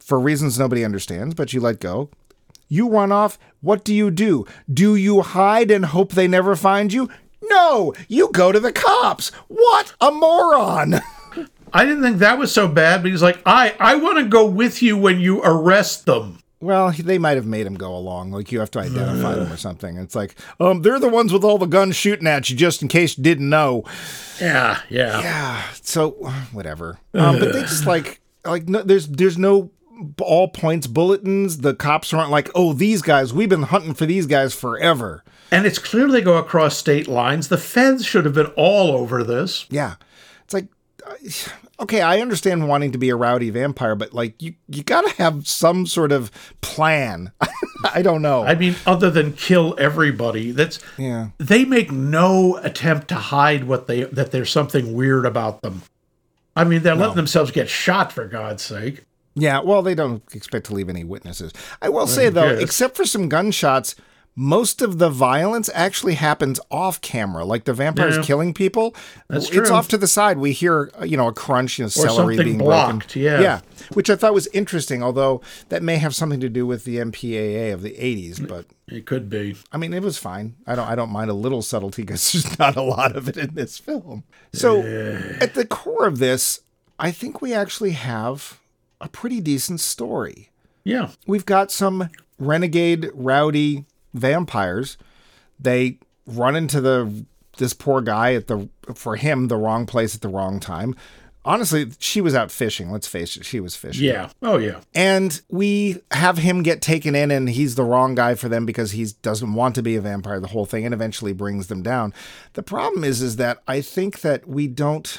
for reasons nobody understands, but you let go. You run off. What do? Do you hide and hope they never find you? No, you go to the cops. What a moron. I didn't think that was so bad, but he's like, I want to go with you when you arrest them. Well, they might have made him go along. Like, you have to identify them or something. It's like, they're the ones with all the guns shooting at you, just in case you didn't know. Yeah. Yeah, so, whatever. But they just, no, there's no all points bulletins. The cops aren't like, oh, these guys, we've been hunting for these guys forever. And it's clear they go across state lines. The feds should have been all over this. Yeah. It's like, okay, I understand wanting to be a rowdy vampire, but like you got to have some sort of plan. I don't know. I mean, other than kill everybody, they make no attempt to hide that there's something weird about them. I mean, they're letting themselves get shot, for God's sake. Yeah, well, they don't expect to leave any witnesses. I will say, though, except for some gunshots, most of the violence actually happens off camera. Like the vampires killing people. That's true. It's off to the side. We hear, a crunch, celery being blocked, broken. Yeah, which I thought was interesting, although that may have something to do with the MPAA of the 80s, but it could be. I mean, it was fine. I don't mind a little subtlety because there's not a lot of it in this film. So at the core of this, I think we actually have a pretty decent story. Yeah. We've got some renegade, rowdy vampires. They run into this poor guy for him, the wrong place at the wrong time. Honestly, she was out fishing. Let's face it, she was fishing. Yeah. Oh, yeah. And we have him get taken in, and he's the wrong guy for them because he doesn't want to be a vampire, the whole thing, and eventually brings them down. The problem is that I think that we didn't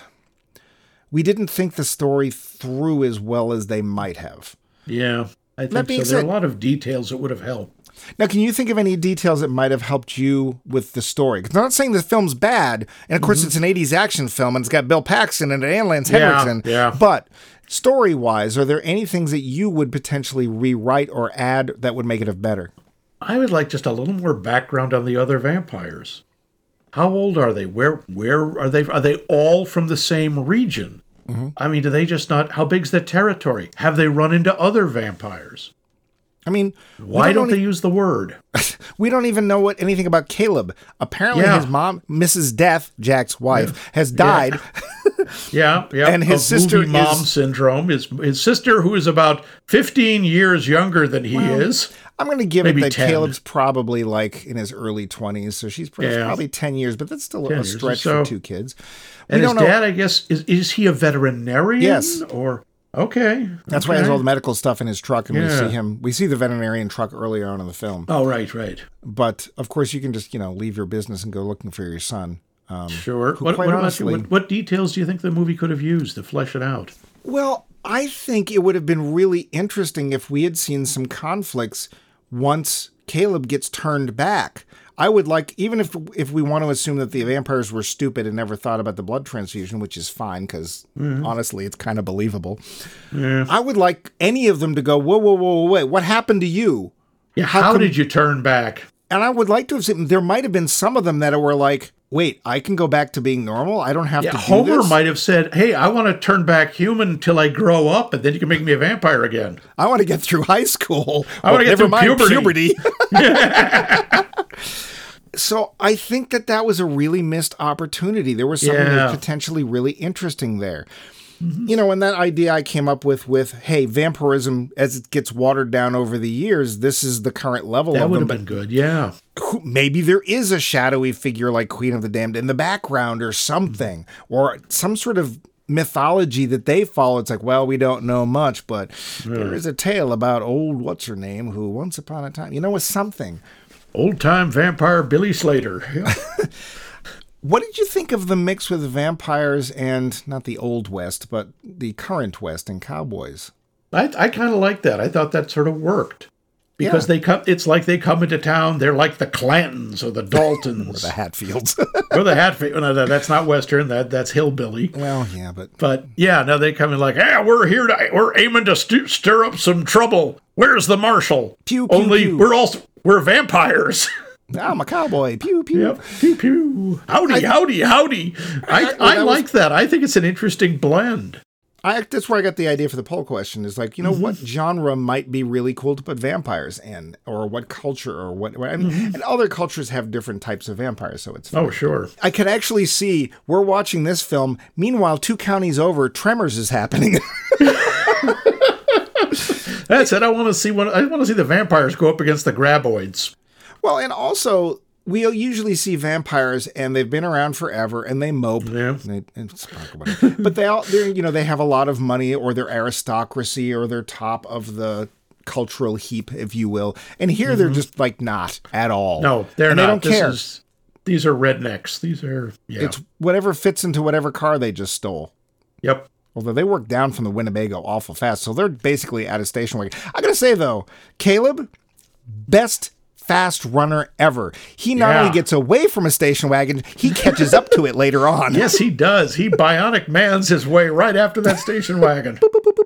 think the story through as well as they might have. Yeah, I think so. There are a lot of details that would have helped. Now, can you think of any details that might have helped you with the story? Because I'm not saying the film's bad, and of course it's an 80s action film, and it's got Bill Paxton and Lance Henriksen. Yeah. But story-wise, are there any things that you would potentially rewrite or add that would make it better? I would like just a little more background on the other vampires. How old are they? Where are they? Are they all from the same region? Mm-hmm. I mean, do they just not? How big's their territory? Have they run into other vampires? I mean, why don't they use the word? We don't even know anything about Caleb. Apparently, his mom, Mrs. Death, Jack's wife, has died. Yeah. And his sister mom syndrome. His sister, who is about 15 years younger than he is. I'm going to give it that 10. Caleb's probably like in his early 20s, so she's probably 10 years, but that's still a stretch for two kids. And his dad, I guess, is he a veterinarian? Yes. Okay. That's why he has all the medical stuff in his truck, and we see the veterinarian truck earlier on in the film. Oh, right. But, of course, you can just, leave your business and go looking for your son. Sure. What about you? What details do you think the movie could have used to flesh it out? Well, I think it would have been really interesting if we had seen some conflicts once Caleb gets turned back. I would like, even if we want to assume that the vampires were stupid and never thought about the blood transfusion, which is fine because honestly, it's kind of believable. Yeah. I would like any of them to go, whoa, wait, what happened to you? Yeah, how did you turn back? And I would like to have seen, there might have been some of them that were like, wait, I can go back to being normal? I don't have to do this? Homer might have said, hey, I want to turn back human until I grow up, and then you can make me a vampire again. I want to get through high school. I want to get through puberty. So I think that was a really missed opportunity. There was something that was potentially really interesting there. Mm-hmm. And that idea I came up with, hey, vampirism, as it gets watered down over the years, this is the current level of them. That would have been good, yeah. Maybe there is a shadowy figure like Queen of the Damned in the background or something, or some sort of mythology that they follow. It's like, well, we don't know much, but there is a tale about old what's-her-name who once upon a time, was something. Old-time vampire Billy Slater. Yeah. What did you think of the mix with vampires and, not the Old West, but the current West and cowboys? I kind of like that. I thought that sort of worked. Because it's like they come into town, they're like the Clantons or the Daltons. Or the Hatfields. Or the Hatfields. No, that's not Western, that's hillbilly. Well, yeah, But, now they come in like, we're aiming to stir up some trouble. Where's the marshal? Pew, pew, pew. We're vampires. I'm a cowboy. Pew, pew. Yep. Pew, pew. Howdy. I like that. I think it's an interesting blend. That's where I got the idea for the poll question is like, what genre might be really cool to put vampires in, or what culture, or what, and other cultures have different types of vampires, so it's fun. Oh, sure. I could actually see, we're watching this film, meanwhile, 2 counties over, Tremors is happening. That's it. I want to see the vampires go up against the graboids. Well, and also, we usually see vampires, and they've been around forever, and they mope. Yeah. But they have a lot of money, or they're aristocracy, or they're top of the cultural heap, if you will. And here they're just like not at all. No, they're and not. They don't care. These are rednecks. These are, It's whatever fits into whatever car they just stole. Yep. Although they work down from the Winnebago awful fast, so they're basically at a station wagon. I gotta say though, Caleb, best fast runner ever. He not only gets away from a station wagon, he catches up to it later on. Yes, he does. He bionic mans his way right after that station wagon.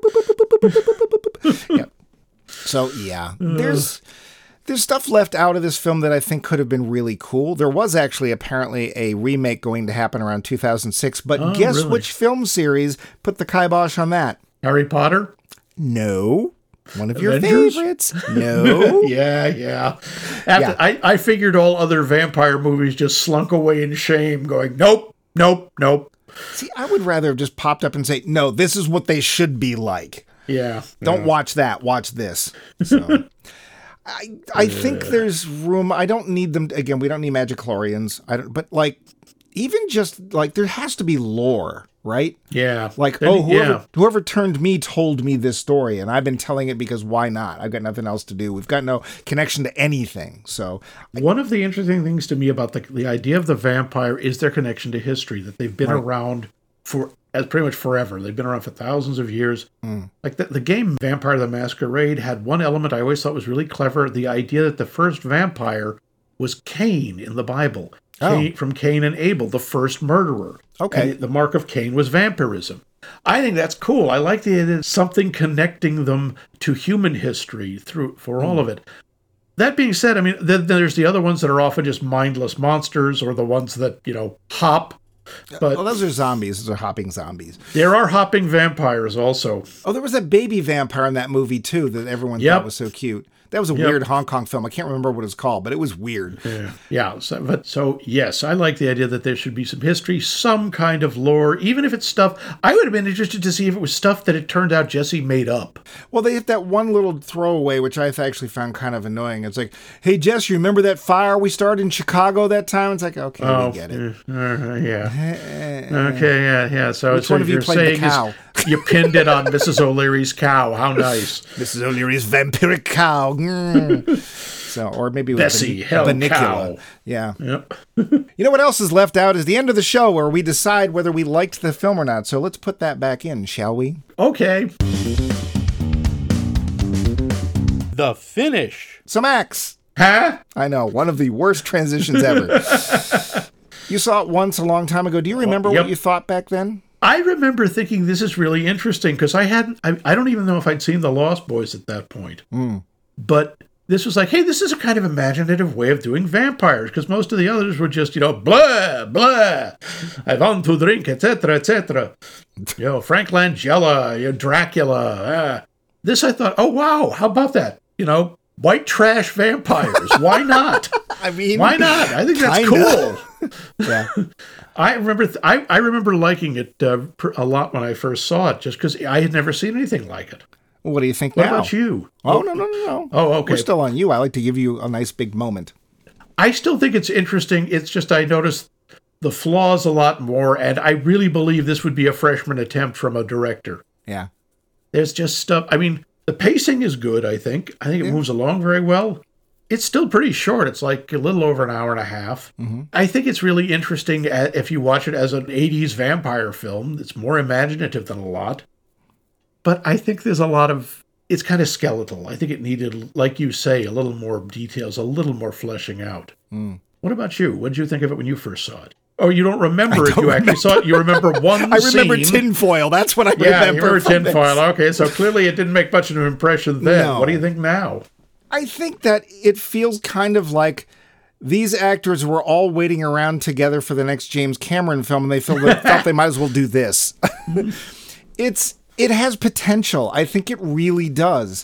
Yep. So yeah, there's stuff left out of this film that I think could have been really cool. There was actually apparently a remake going to happen around 2006, but guess really? which film series put the kibosh on that? Harry Potter? No. One of your Avengers? favorites? No. Yeah. I figured all other vampire movies just slunk away in shame, going, nope. See, I would rather have just popped up and say, no, this is what they should be like. Yeah. Don't watch that. Watch this. So, I think there's room. I don't need them. Again, we don't need Magichlorians. But like, even just like, there has to be lore, right? Yeah. Like, whoever turned me told me this story, and I've been telling it because why not? I've got nothing else to do. We've got no connection to anything. So, one of the interesting things to me about the idea of the vampire is their connection to history, that they've been around as pretty much forever. They've been around for thousands of years. Like the game Vampire the Masquerade had one element I always thought was really clever, the idea that the first vampire was Cain in the Bible. From Cain and Abel, the first murderer. Okay. And the mark of Cain was vampirism. I think that's cool. I like the idea of something connecting them to human history for all of it. That being said, I mean, then there's the other ones that are often just mindless monsters, or the ones that, hop. But those are zombies. Those are hopping zombies. There are hopping vampires also. Oh, there was a baby vampire in that movie, too, that everyone thought was so cute. That was a weird Hong Kong film. I can't remember what it's called, but it was weird. Yeah. So, yes, I like the idea that there should be some history, some kind of lore, even if it's stuff. I would have been interested to see if it was stuff that it turned out Jesse made up. Well, they hit that one little throwaway, which I actually found kind of annoying. It's like, hey, Jess, you remember that fire we started in Chicago that time? It's like, okay, we get it. Yeah. So which one of you played the cow? You pinned it on Mrs. O'Leary's cow. How nice. Mrs. O'Leary's vampiric cow. So, or maybe Bessie, Banicula. Cow. Yeah. Yep. You know what else is left out is the end of the show where we decide whether we liked the film or not. So let's put that back in, shall we? Okay. The finish. So Max. Huh? I know, one of the worst transitions ever. You saw it once a long time ago. Do you remember what you thought back then? I remember thinking this is really interesting because I don't even know if I'd seen The Lost Boys at that point. But this was like, hey, this is a kind of imaginative way of doing vampires, because most of the others were just, blah, blah, I want to drink, etc., etc. Frank Langella, Dracula. This I thought, oh, wow, how about that? White trash vampires. Why not? I mean, why not? I think that's cool. Yeah. I remember liking it a lot when I first saw it, just because I had never seen anything like it. What do you think now? What about you? Oh, no. Oh, okay. We're still on you. I like to give you a nice big moment. I still think it's interesting. It's just I noticed the flaws a lot more, and I really believe this would be a freshman attempt from a director. Yeah. There's just stuff. I mean, the pacing is good, I think. I think it moves along very well. It's still pretty short. It's like a little over an hour and a half. Mm-hmm. I think it's really interesting if you watch it as an 80s vampire film. It's more imaginative than a lot. But I think there's a lot of... It's kind of skeletal. I think it needed, like you say, a little more details, a little more fleshing out. What about you? What did you think of it when you first saw it? Oh, you don't remember it. You actually saw it. You remember one scene. I remember tinfoil. That's what I remember. Yeah, you remember tinfoil. Okay, so clearly it didn't make much of an impression then. No. What do you think now? I think that it feels kind of like these actors were all waiting around together for the next James Cameron film, and they felt they might as well do this. It has potential. I think it really does.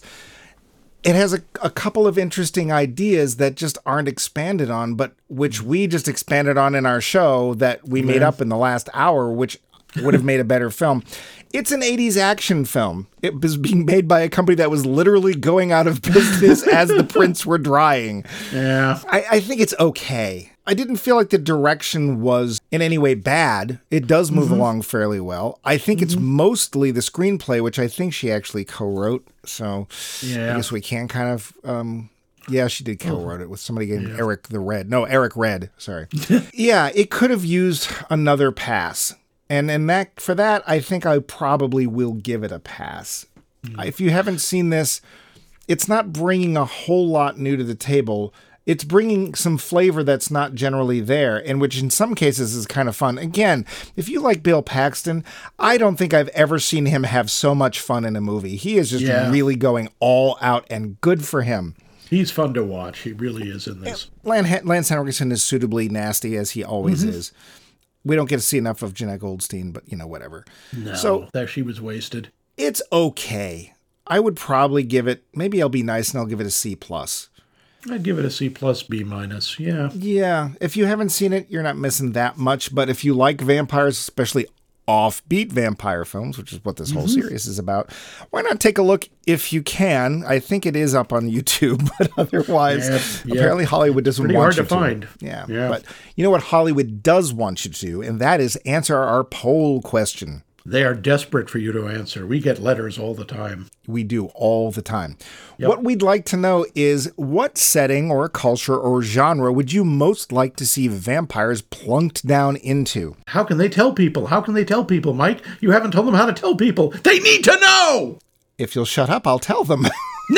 It has a couple of interesting ideas that just aren't expanded on, but which we just expanded on in our show that we made up in the last hour, which would have made a better film. It's an 80s action film. It was being made by a company that was literally going out of business as the prints were drying. Yeah. I think it's okay. I didn't feel like the direction was in any way bad. It does move along fairly well. I think it's mostly the screenplay, which I think she actually co-wrote. So I guess we can kind of... yeah, she did co-wrote it with somebody named Eric Red. Sorry. Yeah, it could have used another pass. And for that, I think I probably will give it a pass. If you haven't seen this, it's not bringing a whole lot new to the table. It's bringing some flavor that's not generally there, and which in some cases is kind of fun. Again, if you like Bill Paxton, I don't think I've ever seen him have so much fun in a movie. He is just really going all out, and good for him. He's fun to watch. He really is in this. Lance Henriksen is suitably nasty, as he always is. We don't get to see enough of Jenna Goldstein, but, whatever. No, so, that she was wasted. It's okay. I would probably give it, maybe I'll be nice and I'll give it a C+. I'd give it a C+, B-. Yeah. Yeah. If you haven't seen it, you're not missing that much. But if you like vampires, especially offbeat vampire films, which is what this whole series is about, why not take a look if you can? I think it is up on YouTube, but otherwise, apparently Hollywood doesn't pretty want hard to find. Yeah. But you know what Hollywood does want you to do, and that is answer our poll question. They are desperate for you to answer. We get letters all the time. We do all the time. What we'd like to know is what setting or culture or genre would you most like to see vampires plunked down into? How can they tell people? How can they tell people, Mike? You haven't told them how to tell people. They need to know! If you'll shut up, I'll tell them.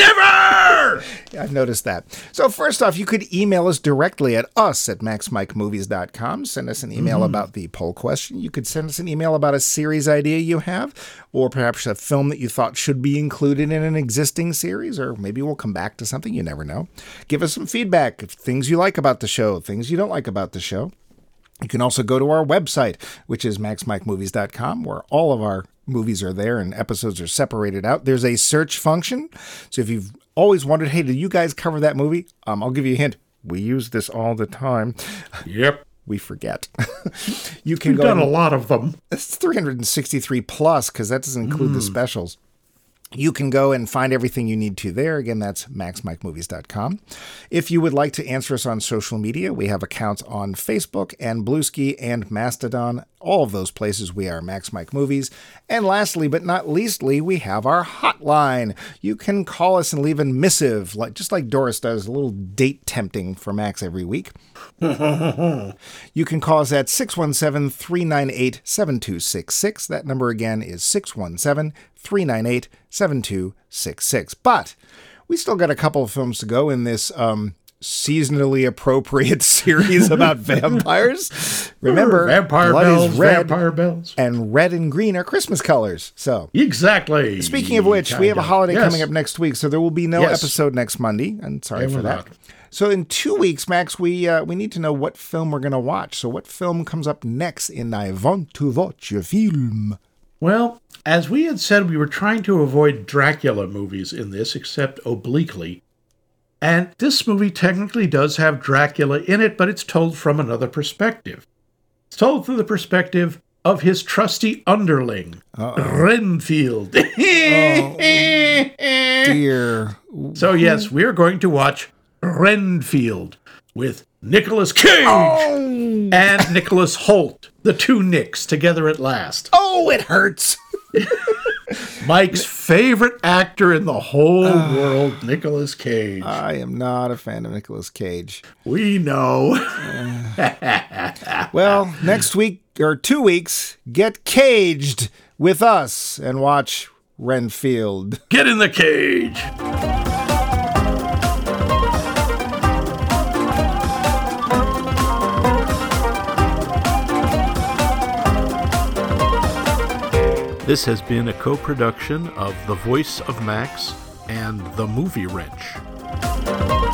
Never! I've noticed that. So first off, you could email us directly at us@maxmikemovies.com. Send us an email about the poll question. You could send us an email about a series idea you have, or perhaps a film that you thought should be included in an existing series, or maybe we'll come back to something. You never know. Give us some feedback, things you like about the show, things you don't like about the show. You can also go to our website, which is maxmikemovies.com, where all of our movies are there and episodes are separated out. There's a search function. So if you've always wondered, hey, did you guys cover that movie? I'll give you a hint. We use this all the time. Yep. We forget. We've done a lot of them. It's 363 plus, because that doesn't include the specials. You can go and find everything you need to there. Again, that's maxmikemovies.com. If you would like to answer us on social media, we have accounts on Facebook and Bluesky and Mastodon. All of those places we are Max Mike Movies. And lastly, but not leastly, we have our hotline. You can call us and leave a missive, just like Doris does, a little date tempting for Max every week. You can call us at 617-398-7266. That number again is 617-398-7266. But we still got a couple of films to go in this seasonally appropriate series about vampires. Remember, Vampire blood Bells, is red, Vampire Bells. And red and green are Christmas colors. So exactly. Speaking of which, we have a holiday coming up next week, so there will be no episode next Monday. And sorry for that. So in 2 weeks, Max, we need to know what film we're going to watch. So what film comes up next in I Want to Watch a Film? Well, as we had said, we were trying to avoid Dracula movies in this, except obliquely. And this movie technically does have Dracula in it, but it's told from another perspective. It's told through the perspective of his trusty underling, Renfield. Oh, dear. So yes, we're going to watch Renfield with Nicolas Cage and Nicholas Hoult, the two Nicks together at last. Oh, it hurts. Mike's favorite actor in the whole world, Nicolas Cage. I am not a fan of Nicolas Cage. We know. Well, next week or 2 weeks, get caged with us and watch Renfield. Get in the cage. This has been a co-production of The Voice of Max and The Movie Wrench.